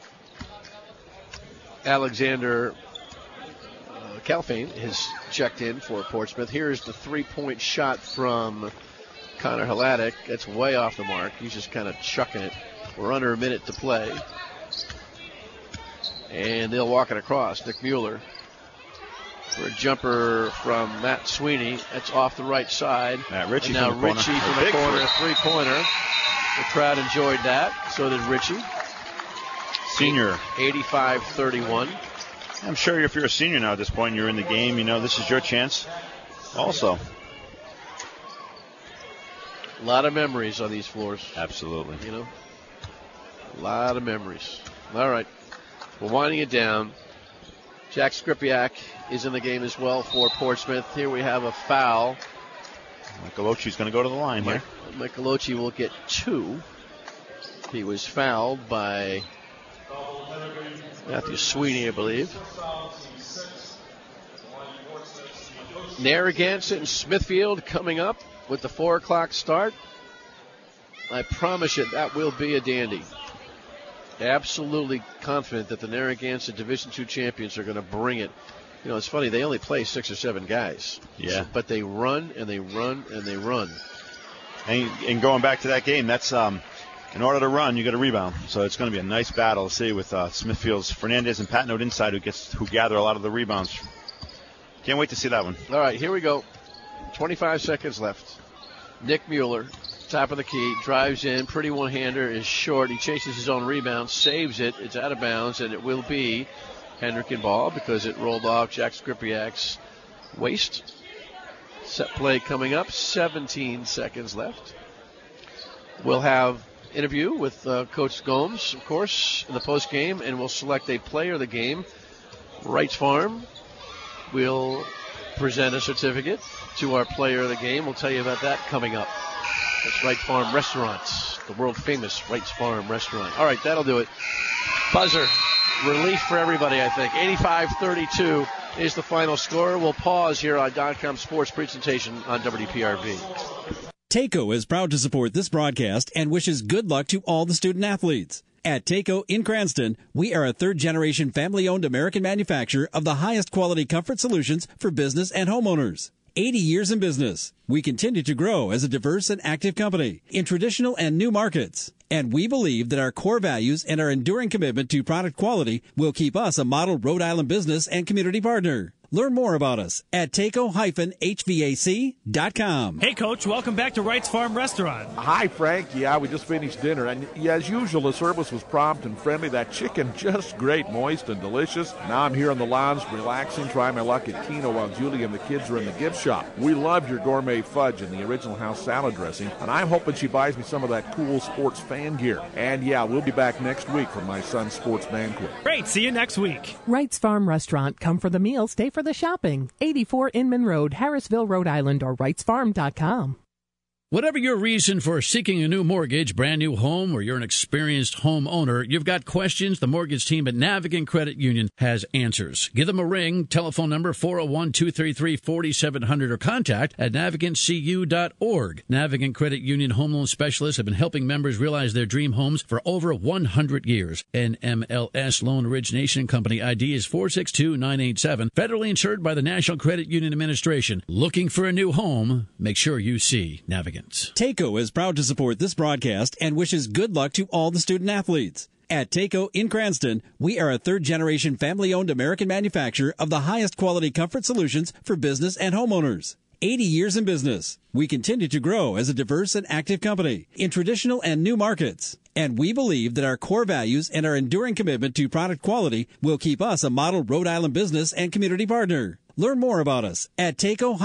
Alexander Calfane has checked in for Portsmouth. Here's the three-point shot from Connor Hladik. That's way off the mark. He's just kind of chucking it. We're under a minute to play. And they'll walk it across. Nick Mueller for a jumper from Matt Sweeney. That's off the right side. Ritchie and now from the Ritchie corner. from the corner, a three-pointer. The crowd enjoyed that. So did Ritchie. Senior. 85-31. I'm sure if you're a senior now at this point, you're in the game, this is your chance also. A lot of memories on these floors. Absolutely. A lot of memories. All right. We're winding it down. Jack Skripiak is in the game as well for Portsmouth. Here we have a foul. Michael Ochi's going to go to the line here. Michael Ochi will get 2. He was fouled by Matthew Sweeney, I believe. Narragansett and Smithfield coming up with the 4 o'clock start. I promise you that will be a dandy. Absolutely confident that the Narragansett Division II champions are going to bring it. You know, it's funny, they only play 6 or 7 guys. Yeah. But they run and they run and they run. And going back to that game, that's in order to run, you got to rebound. So it's going to be a nice battle to see with Smithfield's Fernandez and Patnode inside who gather a lot of the rebounds. Can't wait to see that one. All right, here we go. 25 seconds left. Nick Mueller, top of the key, drives in. Pretty one-hander is short. He chases his own rebound, saves it. It's out of bounds, and it will be Hendricken ball because it rolled off Jack Skripiak's waist. Set play coming up. 17 seconds left. We'll have interview with Coach Gomes, of course, in the post game, and we'll select a player of the game. Wrights Farm will present a certificate to our player of the game. We'll tell you about that coming up. That's Wrights Farm Restaurants, the world-famous Wrights Farm restaurant. All right, that'll do it. Buzzer. Relief for everybody, I think. 85-32 is the final score. We'll pause here on .com Sports presentation on WPRV. TACO is proud to support this broadcast and wishes good luck to all the student athletes. At TACO in Cranston, we are a third-generation family-owned American manufacturer of the highest quality comfort solutions for business and homeowners. 80 years in business. We continue to grow as a diverse and active company in traditional and new markets. And we believe that our core values and our enduring commitment to product quality will keep us a model Rhode Island business and community partner. Learn more about us at taco-hvac.com. Hey, Coach, welcome back to Wrights Farm Restaurant. Hi, Frank. Yeah, we just finished dinner, and as usual, the service was prompt and friendly. That chicken, just great, moist and delicious. Now I'm here on the lounge, relaxing, trying my luck at Keno while Julie and the kids are in the gift shop. We loved your gourmet fudge and the original house salad dressing, and I'm hoping she buys me some of that cool sports fan gear. And yeah, we'll be back next week for my son's sports banquet. Great, see you next week. Wrights Farm Restaurant. Come for the meal, stay for the shopping. 84 Inman Road, Harrisville, Rhode Island, or wrightsfarm.com. Whatever your reason for seeking a new mortgage, brand new home, or you're an experienced homeowner, you've got questions, the mortgage team at Navigant Credit Union has answers. Give them a ring, telephone number 401-233-4700, or contact at navigantcu.org. Navigant Credit Union home loan specialists have been helping members realize their dream homes for over 100 years. NMLS Loan Origination Company ID is 462987, federally insured by the National Credit Union Administration. Looking for a new home? Make sure you see Navigant. TACO is proud to support this broadcast and wishes good luck to all the student athletes. At TACO in Cranston, we are a third-generation family-owned American manufacturer of the highest quality comfort solutions for business and homeowners. 80 years in business. We continue to grow as a diverse and active company in traditional and new markets. And we believe that our core values and our enduring commitment to product quality will keep us a model Rhode Island business and community partner. Learn more about us at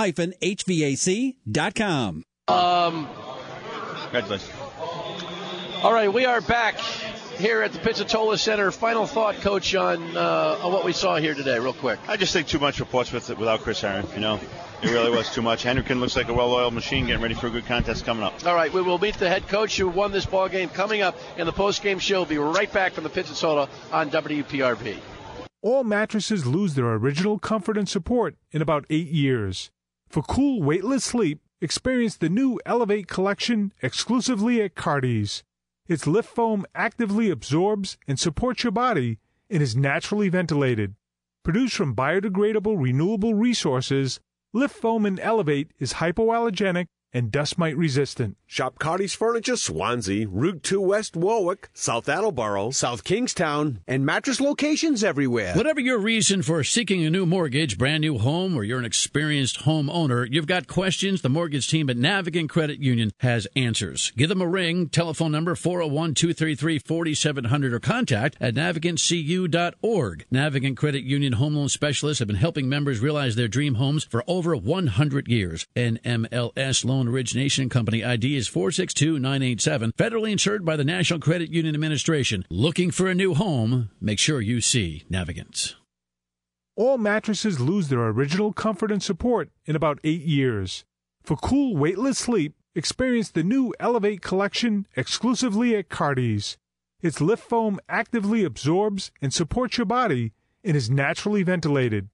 taco-hvac.com. Congratulations. All right, we are back here at the Pizzatola Center. Final thought, Coach, on what we saw here today, real quick. I just think too much for Portsmouth without Chris Herron. You know, it really was too much. Hendricken looks like a well-oiled machine getting ready for a good contest coming up. All right, we will meet the head coach who won this ball game coming up in the post-game show. We'll be right back from the Pizzatola on WPRV. All mattresses lose their original comfort and support in about 8 years. For cool, weightless sleep, experience the new Elevate collection exclusively at Cardi's. Its lift foam actively absorbs and supports your body and is naturally ventilated. Produced from biodegradable, renewable resources, lift foam in Elevate is hypoallergenic and dust mite resistant. Shop Cardi's Furniture, Swansea, Route 2 West Warwick, South Attleboro, South Kingstown, and mattress locations everywhere. Whatever your reason for seeking a new mortgage, brand new home, or you're an experienced homeowner, you've got questions, the mortgage team at Navigant Credit Union has answers. Give them a ring, telephone number 401-233-4700, or contact at navigantcu.org. Navigant Credit Union home loan specialists have been helping members realize their dream homes for over 100 years. NMLS Loan Origination Company ID is 462987, federally insured by the National Credit Union Administration. Looking for a new home? Make sure you see Navigant. All mattresses lose their original comfort and support in about 8 years. For cool, weightless sleep, experience the new Elevate collection exclusively at Cardi's. Its lift foam actively absorbs and supports your body and is naturally ventilated.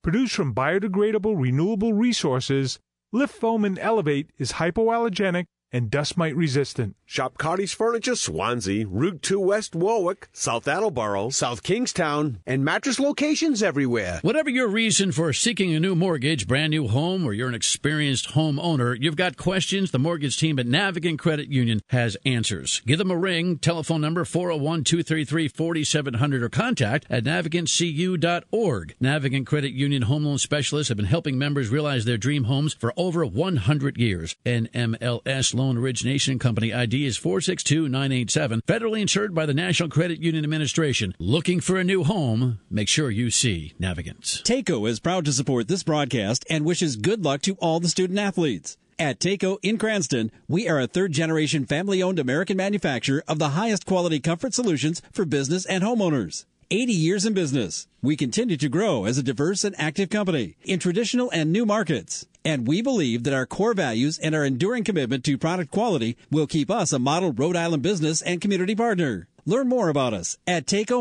Produced from biodegradable, renewable resources, Lift Foam and Elevate is hypoallergenic and dust mite resistant. Shop Carty's Furniture, Swansea, Route 2 West Warwick, South Attleboro, South Kingstown, and mattress locations everywhere. Whatever your reason for seeking a new mortgage, brand new home, or you're an experienced homeowner, you've got questions, the mortgage team at Navigant Credit Union has answers. Give them a ring, telephone number 401-233-4700, or contact at navigantcu.org. Navigant Credit Union home loan specialists have been helping members realize their dream homes for over 100 years. NMLS Loan Origination Company ID is 462987. Federally insured by the National Credit Union Administration. Looking for a new home? Make sure you see Navigant. TACO is proud to support this broadcast and wishes good luck to all the student athletes. At TACO in Cranston, we are a third-generation family-owned American manufacturer of the highest quality comfort solutions for business and homeowners. 80 years in business. We continue to grow as a diverse and active company in traditional and new markets. And we believe that our core values and our enduring commitment to product quality will keep us a model Rhode Island business and community partner. Learn more about us at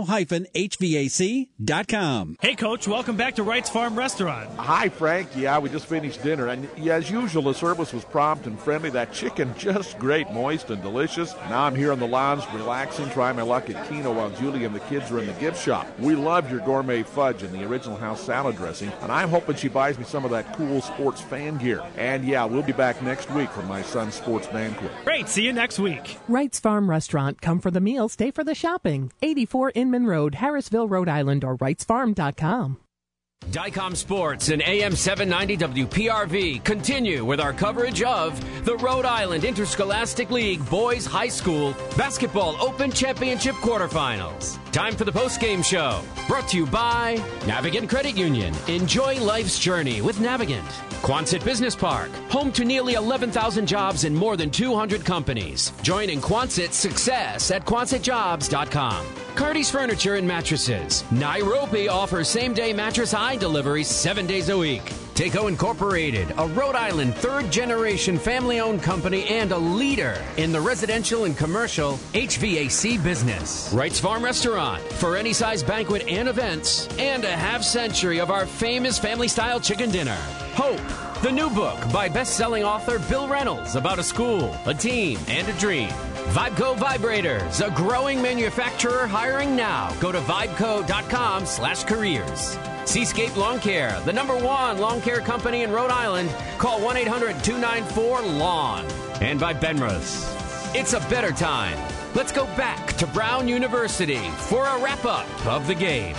taco-hvac.com. Hey, Coach, welcome back to Wright's Farm Restaurant. Hi, Frank. Yeah, we just finished dinner. And as usual, the service was prompt and friendly. That chicken, just great, moist and delicious. Now I'm here on the lawns, relaxing, trying my luck at Keno while Julie and the kids are in the gift shop. We loved your gourmet fudge and the original house salad dressing. And I'm hoping she buys me some of that cool sports fan gear. And yeah, we'll be back next week for my son's sports banquet. Great. See you next week. Wright's Farm Restaurant. Come for the meal, stay for the shopping. 84 Inman Road, Harrisville, Rhode Island, or wrightsfarm.com. Dicom Sports and AM 790 WPRV continue with our coverage of the Rhode Island Interscholastic League Boys High School Basketball Open Championship Quarterfinals. Time for the postgame show, brought to you by Navigant Credit Union. Enjoy life's journey with Navigant. Quonset Business Park, home to nearly 11,000 jobs in more than 200 companies. Join in Quonset's success at QuonsetJobs.com. Carty's Furniture and Mattresses. Nairobi offers same-day mattress high delivery 7 days a week. Taco Incorporated, a Rhode Island third-generation family-owned company and a leader in the residential and commercial HVAC business. Wright's Farm Restaurant, for any size banquet and events, and a half-century of our famous family-style chicken dinner. Hope, the new book by best-selling author Bill Reynolds about a school, a team, and a dream. Vibeco Vibrators, a growing manufacturer hiring now. Go to vibeco.com/careers. Seascape Lawn Care, the #1 lawn care company in Rhode Island. Call 1-800-294-LAWN. And by Benrus. It's a better time. Let's go back to Brown University for a wrap-up of the game.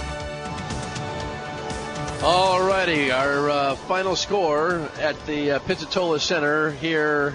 All righty, our final score at the Pizzatola Center here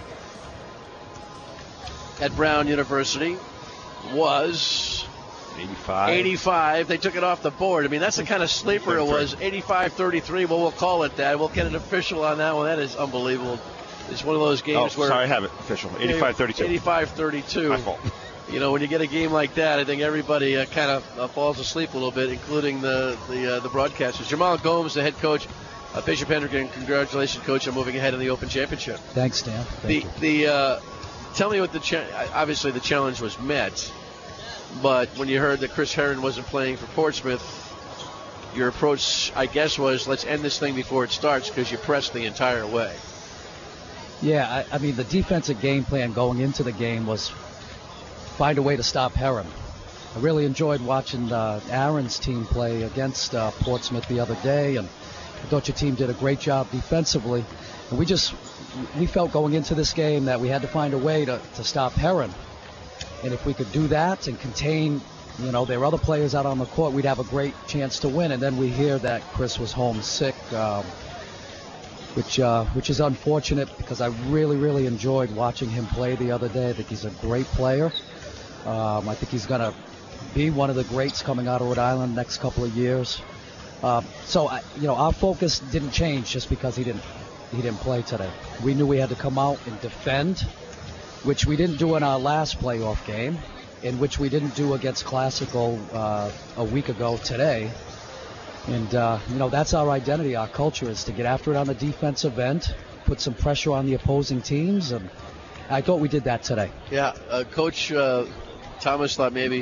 at Brown University was 85. They took it off the board. I mean, that's the kind of sleeper it was. 85-33. Well, we'll call it that. We'll get an official on that one. That is unbelievable. It's one of those games where... Sorry, I have it official. 85-32. 85-32. My fault. You know, when you get a game like that, I think everybody kind of falls asleep a little bit, including the broadcasters. Jamal Gomes, the head coach of Bishop Hendrick, congratulations, Coach, on moving ahead in the Open Championship. Thanks, Dan. Tell me what obviously the challenge was met, but when you heard that Chris Herron wasn't playing for Portsmouth, your approach, I guess, was let's end this thing before it starts because you pressed the entire way. Yeah, I mean, the defensive game plan going into the game was find a way to stop Herron. I really enjoyed watching Aaron's team play against Portsmouth the other day, and I thought your team did a great job defensively. And we felt going into this game that we had to find a way to stop Herron. And if we could do that and contain, there were other players out on the court, we'd have a great chance to win. And then we hear that Chris was home sick, which is unfortunate because I really, really enjoyed watching him play the other day. I think he's a great player. I think he's going to be one of the greats coming out of Rhode Island next couple of years. So our focus didn't change just because he didn't play today. We knew we had to come out and defend, which we didn't do in our last playoff game, in which we didn't do against Classical a week ago today. And, that's our identity. Our culture is to get after it on the defensive end, put some pressure on the opposing teams, and I thought we did that today. Yeah, Coach Thomas thought maybe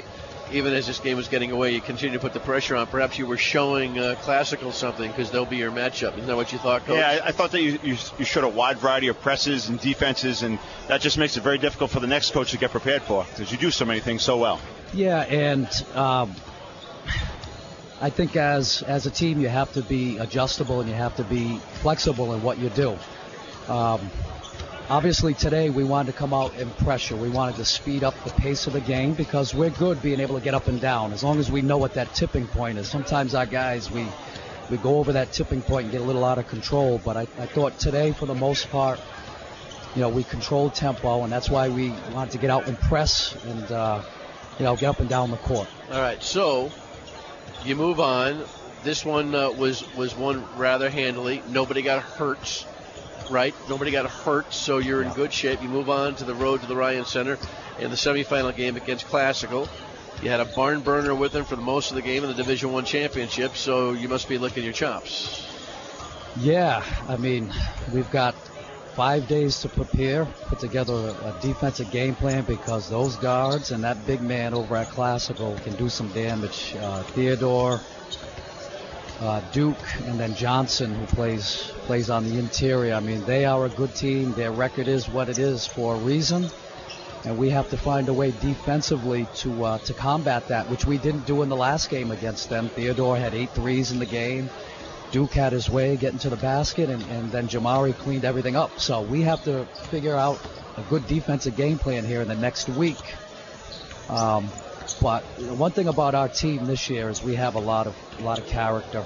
even as this game was getting away, you continue to put the pressure on. Perhaps you were showing Classical something because they'll be your matchup. Isn't that what you thought, Coach? Yeah, I thought that you showed a wide variety of presses and defenses, and that just makes it very difficult for the next coach to get prepared for because you do so many things so well. Yeah, and I think as a team you have to be adjustable and you have to be flexible in what you do. Obviously today we wanted to come out and pressure. We wanted to speed up the pace of the game because we're good being able to get up and down as long as we know what that tipping point is. Sometimes our guys, we go over that tipping point and get a little out of control, but I thought today for the most part, we controlled tempo, and that's why we wanted to get out and press and, get up and down the court. All right, so you move on. This one was won rather handily. Nobody got hurt. Right, nobody got hurt, so you're in good shape. You move on to the road to the Ryan Center in the semifinal game against Classical. You had a barn burner with them for most of the game in the Division I championship, so you must be licking your chops. Yeah, I mean, we've got 5 days to prepare, put together a defensive game plan because those guards and that big man over at Classical can do some damage. Theodore, Duke, and then Johnson, who plays on the interior. I mean, they are a good team. Their record is what it is for a reason, and we have to find a way defensively to combat that, which we didn't do in the last game against them. Theodore had 8 threes in the game. Duke had his way getting to the basket, and then Jamari cleaned everything up. So we have to figure out a good defensive game plan here in the next week. But one thing about our team this year is we have a lot of character,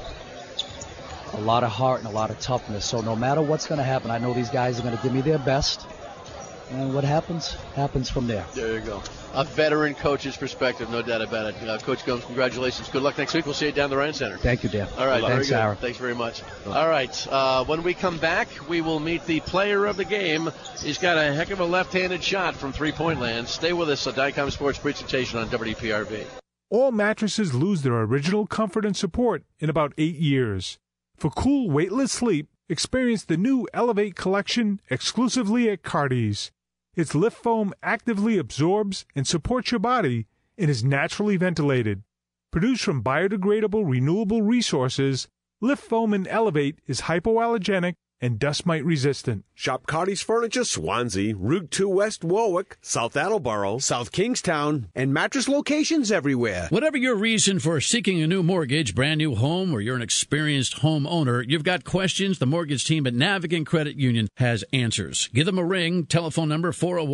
a lot of heart, and a lot of toughness. So no matter what's going to happen, I know these guys are going to give me their best. And what happens from there. There you go. A veteran coach's perspective, no doubt about it. Coach Gomes, congratulations. Good luck next week. We'll see you down the Ryan Center. Thank you, Dan. All right. Thanks, very good. Aaron. Thanks very much. All right. When we come back, we will meet the player of the game. He's got a heck of a left-handed shot from three-point land. Stay with us. A Dycom Sports presentation on WPRV. All mattresses lose their original comfort and support in about 8 years. For cool, weightless sleep, experience the new Elevate collection exclusively at Cardi's. Its lift foam actively absorbs and supports your body and is naturally ventilated. Produced from biodegradable, renewable resources, lift foam and Elevate is hypoallergenic and dust mite resistant. Shop Cardi's Furniture, Swansea, Route 2 West Warwick, South Attleboro, South Kingstown, and mattress locations everywhere. Whatever your reason for seeking a new mortgage, brand new home, or you're an experienced homeowner, you've got questions, the mortgage team at Navigant Credit Union has answers. Give them a ring, telephone number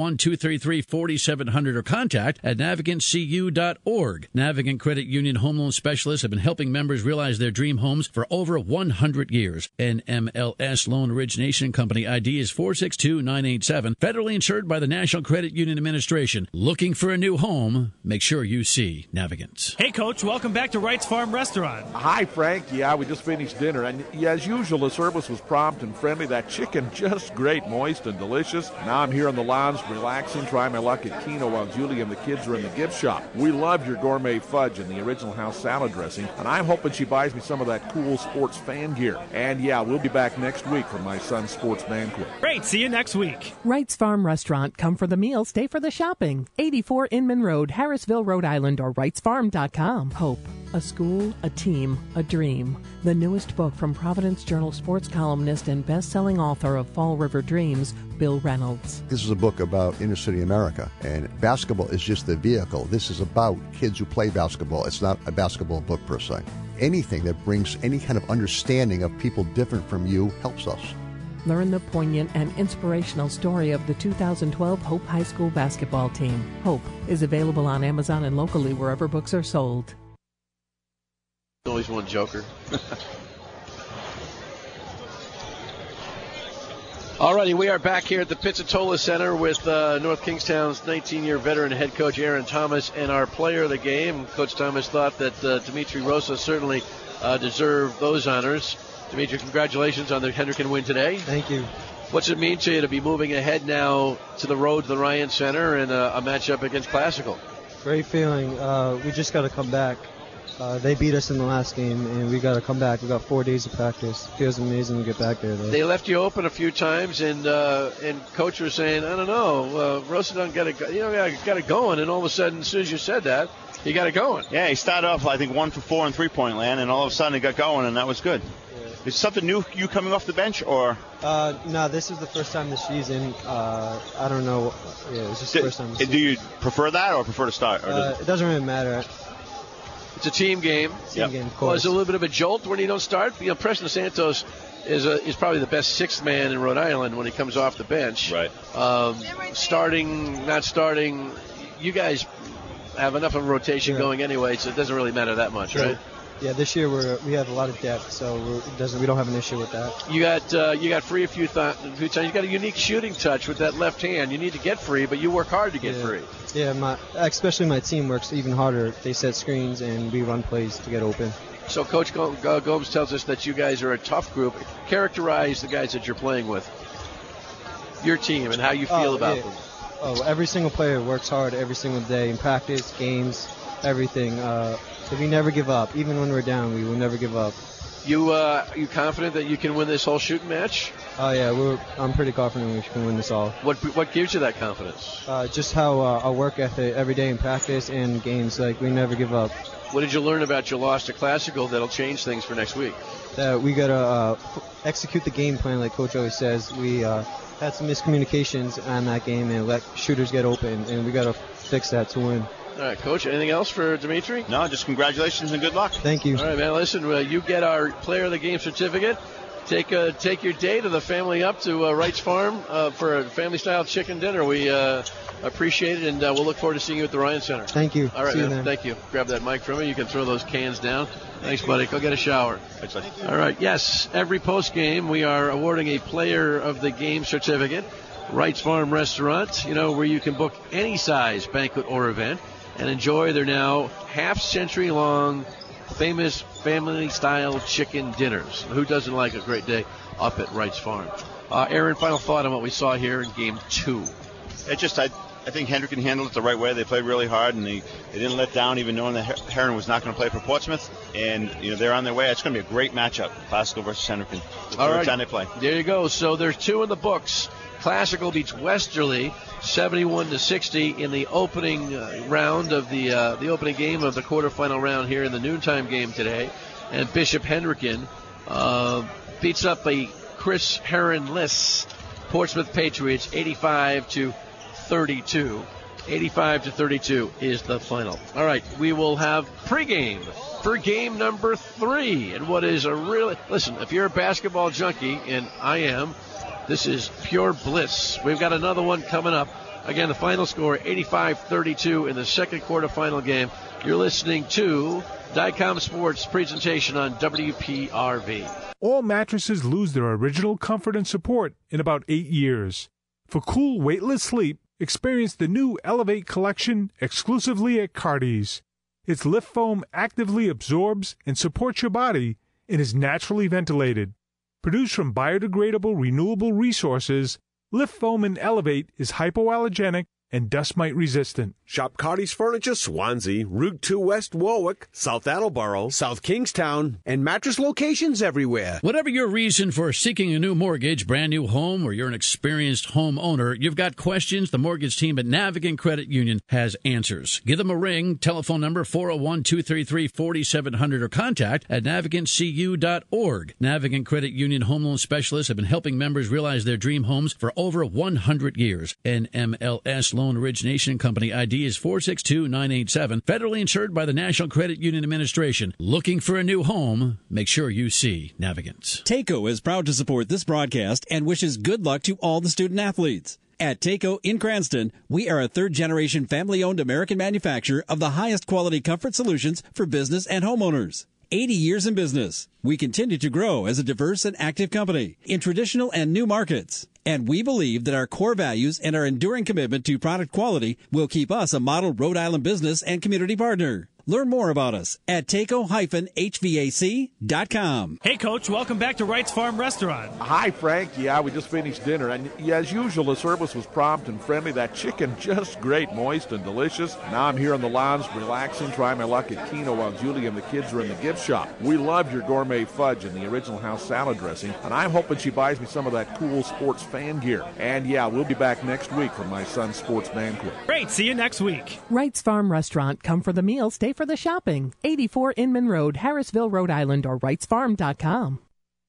401-233-4700, or contact at navigantcu.org. Navigant Credit Union home loan specialists have been helping members realize their dream homes for over 100 years. NMLS Loan Origination Company ID is 462987, federally insured by the National Credit Union Administration. Looking for a new home? Make sure you see Navigant. Hey, Coach, welcome back to Wright's Farm Restaurant. Hi, Frank. Yeah, we just finished dinner, and as usual, the service was prompt and friendly. That chicken, just great, moist and delicious. Now I'm here on the lounge, relaxing, trying my luck at Keno while Julie and the kids are in the gift shop. We love your gourmet fudge and the original house salad dressing, and I'm hoping she buys me some of that cool sports fan gear. And yeah, we'll be back next week for my son's sports banquet. Great. See you next week. Wright's Farm Restaurant. Come for the meal, stay for the shopping. 84 Inman Road, Harrisville, Rhode Island, or wrightsfarm.com. Hope. A school, a team, a dream. The newest book from Providence Journal sports columnist and best-selling author of Fall River Dreams, Bill Reynolds. This is a book about inner-city America, and basketball is just the vehicle. This is about kids who play basketball. It's not a basketball book per se. Anything that brings any kind of understanding of people different from you helps us. Learn the poignant and inspirational story of the 2012 Hope High School basketball team. Hope is available on Amazon and locally wherever books are sold. Always one joker. Alrighty, we are back here at the Pizzatola Center with North Kingstown's 19-year veteran head coach Aaron Thomas and our player of the game. Coach Thomas thought that Dimitri Rosa certainly deserved those honors. Dimitri, congratulations on the Hendricken win today. Thank you. What's it mean to you to be moving ahead now to the road to the Ryan Center and a matchup against Classical? Great feeling. We just got to come back. They beat us in the last game, and we got to come back. We got 4 days of practice. Feels amazing to get back there, though. They left you open a few times, and coach was saying, I don't know, Rosedon got it going, and all of a sudden, as soon as you said that, he got it going. Yeah, he started off, I think, 1 for 4 in three-point land, and all of a sudden he got going, and that was good. Yeah. Is something new, you coming off the bench, or? No, this is the first time this season. I don't know. Yeah, it's just the first time. Do you prefer that or prefer to start? It doesn't really matter. It's a team game. Team game, of course. Well, it's a little bit of a jolt when you don't start. Preston Santos is probably the best sixth man in Rhode Island when he comes off the bench. Right. Starting, not starting, you guys have enough of a rotation going anyway, so it doesn't really matter that much, right? Yeah, this year we have a lot of depth, so we don't have an issue with that. You got free a few times. You got a unique shooting touch with that left hand. You need to get free, but you work hard to get free. Yeah, especially my team works even harder. They set screens and we run plays to get open. So Coach Gomes tells us that you guys are a tough group. Characterize the guys that you're playing with, your team, and how you feel about them. Oh, every single player works hard every single day in practice, games, everything. We never give up. Even when we're down, we will never give up. You confident that you can win this whole shooting match? Oh, yeah. I'm pretty confident we can win this all. What gives you that confidence? Just how our work ethic every day in practice and games. Like, we never give up. What did you learn about your loss to Classical that'll change things for next week? That we got to execute the game plan like Coach always says. We had some miscommunications on that game and let shooters get open, and we got to fix that to win. All right, Coach, anything else for Dimitri? No, just congratulations and good luck. Thank you. All right, man, listen, you get our Player of the Game certificate. Take your day to the family up to Wright's Farm for a family-style chicken dinner. We appreciate it, and we'll look forward to seeing you at the Ryan Center. Thank you. All right, See man, you then. Thank you. Grab that mic from me. You can throw those cans down. Thanks, buddy. Go get a shower. Thanks, buddy. All right, yes, every post-game we are awarding a Player of the Game certificate. Wright's Farm Restaurant, where you can book any size banquet or event and enjoy their now half-century-long famous family-style chicken dinners. Who doesn't like a great day up at Wright's Farm? Aaron, final thought on what we saw here in Game 2. I think Hendricken handled it the right way. They played really hard, and they didn't let down, even knowing that Heron was not going to play for Portsmouth. And they're on their way. It's going to be a great matchup, Classical versus Hendricken. All right, time they play. There you go. So there's 2 in the books. Classical beats Westerly 71-60 in the opening round of the opening game of the quarterfinal round here in the noontime game today. And Bishop Hendricken beats up a Chris Heron-less Portsmouth Patriots 85-32. 85-32 is the final. All right, we will have pregame for game number 3. And what is listen, if you're a basketball junkie, and I am, this is pure bliss. We've got another one coming up. Again, the final score, 85-32 in the second quarterfinal game. You're listening to Dicom Sports presentation on WPRV. All mattresses lose their original comfort and support in about 8 years. For cool, weightless sleep, experience the new Elevate collection exclusively at Cardi's. Its lift foam actively absorbs and supports your body and is naturally ventilated. Produced from biodegradable, renewable resources, Lift Foam and Elevate is hypoallergenic and dust mite resistant. Shop Cardi's Furniture, Swansea, Route 2 West Warwick, South Attleboro, South Kingstown, and mattress locations everywhere. Whatever your reason for seeking a new mortgage, brand new home, or you're an experienced homeowner, you've got questions, the mortgage team at Navigant Credit Union has answers. Give them a ring, telephone number 401-233-4700, or contact at navigantcu.org. Navigant Credit Union home loan specialists have been helping members realize their dream homes for over 100 years. NMLS Loan Origination Company ID is 462987, federally insured by the National Credit Union Administration. Looking for a new home? Make sure you see Navigant. TACO is proud to support this broadcast and wishes good luck to all the student athletes. At TACO in Cranston, we are a third-generation family-owned American manufacturer of the highest quality comfort solutions for business and homeowners. 80 years in business. We continue to grow as a diverse and active company in traditional and new markets. And we believe that our core values and our enduring commitment to product quality will keep us a model Rhode Island business and community partner. Learn more about us at taco-hvac.com. Hey, Coach, welcome back to Wright's Farm Restaurant. Hi, Frank. Yeah, we just finished dinner, and as usual, the service was prompt and friendly. That chicken, just great, moist and delicious. Now I'm here on the lawns, relaxing, trying my luck at Keno while Julie and the kids are in the gift shop. We loved your gourmet fudge and the original house salad dressing, and I'm hoping she buys me some of that cool sports fan gear. And yeah, we'll be back next week for my son's sports banquet. Great, see you next week. Wright's Farm Restaurant. Come for the meal, stay for the shopping. 84 Inman Road, Harrisville, Rhode Island, or wrightsfarm.com.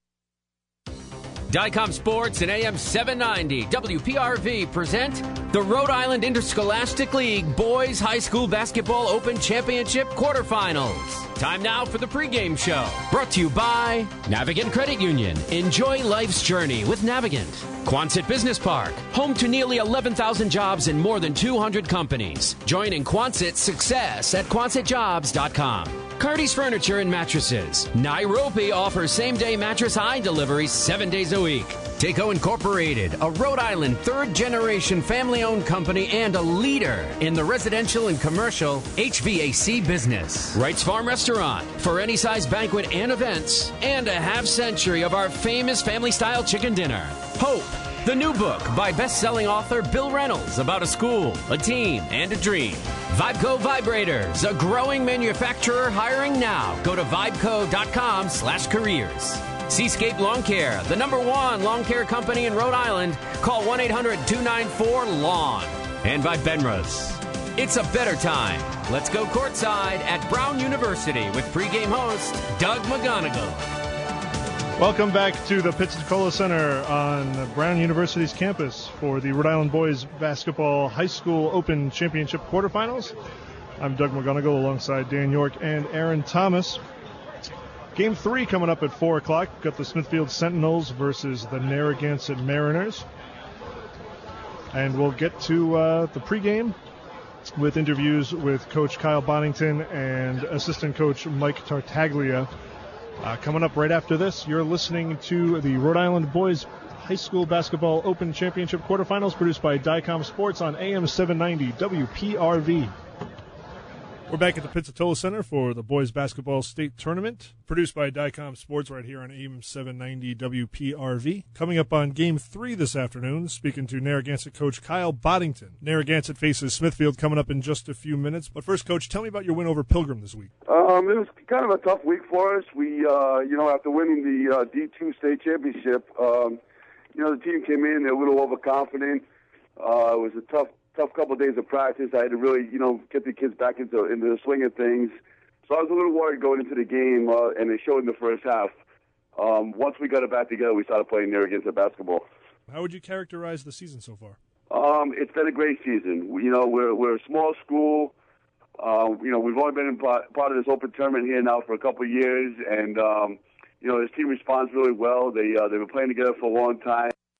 Dicom Sports and AM 790 WPRV present the Rhode Island Interscholastic League Boys High School Basketball Open Championship Quarterfinals. Time now for the pregame show. Brought to you by Navigant Credit Union. Enjoy life's journey with Navigant. Quonset Business Park, home to nearly 11,000 jobs in more than 200 companies. Join in Quonset's success at QuonsetJobs.com. Cardi's Furniture and Mattresses. Nairobi offers same-day mattress high deliveries 7 days a week. Taco Incorporated, a Rhode Island third-generation family-owned company and a leader in the residential and commercial HVAC business. Wright's Farm Restaurant, for any size banquet and events, and a half-century of our famous family-style chicken dinner. Hope, the new book by best-selling author Bill Reynolds about a school, a team, and a dream. Vibeco Vibrators, a growing manufacturer hiring now. Go to vibeco.com/careers. Seascape Lawn Care, the #1 lawn care company in Rhode Island. Call 1-800-294-LAWN. And by Benra's. It's a better time. Let's go courtside at Brown University with pregame host Doug McGonigal. Welcome back to the Pensacola Center on Brown University's campus for the Rhode Island Boys Basketball High School Open Championship Quarterfinals. I'm Doug McGonigal alongside Dan York and Aaron Thomas. Game 3 coming up at 4 o'clock. We've got the Smithfield Sentinels versus the Narragansett Mariners. And we'll get to the pregame with interviews with Coach Kyle Bonington and assistant coach Mike Tartaglia. Coming up right after this, you're listening to the Rhode Island Boys High School Basketball Open Championship Quarterfinals, produced by Dicom Sports on AM 790 WPRV. We're back at the Pizzatola Center for the Boys Basketball State Tournament, produced by Dicom Sports right here on AM 790 WPRV. Coming up on Game 3 this afternoon, speaking to Narragansett coach Kyle Boddington. Narragansett faces Smithfield coming up in just a few minutes. But first, Coach, tell me about your win over Pilgrim this week. It was kind of a tough week for us. We, after winning the D2 state championship, the team came in, they were a little overconfident. It was a tough couple of days of practice. I had to really, get the kids back into the swing of things. So I was a little worried going into the game, and it showed in the first half. Once we got it back together, we started playing Narragansett basketball. How would you characterize the season so far? It's been a great season. We're a small school. We've only been in part of this open tournament here now for a couple of years, and this team responds really well. They've been playing together for a long time.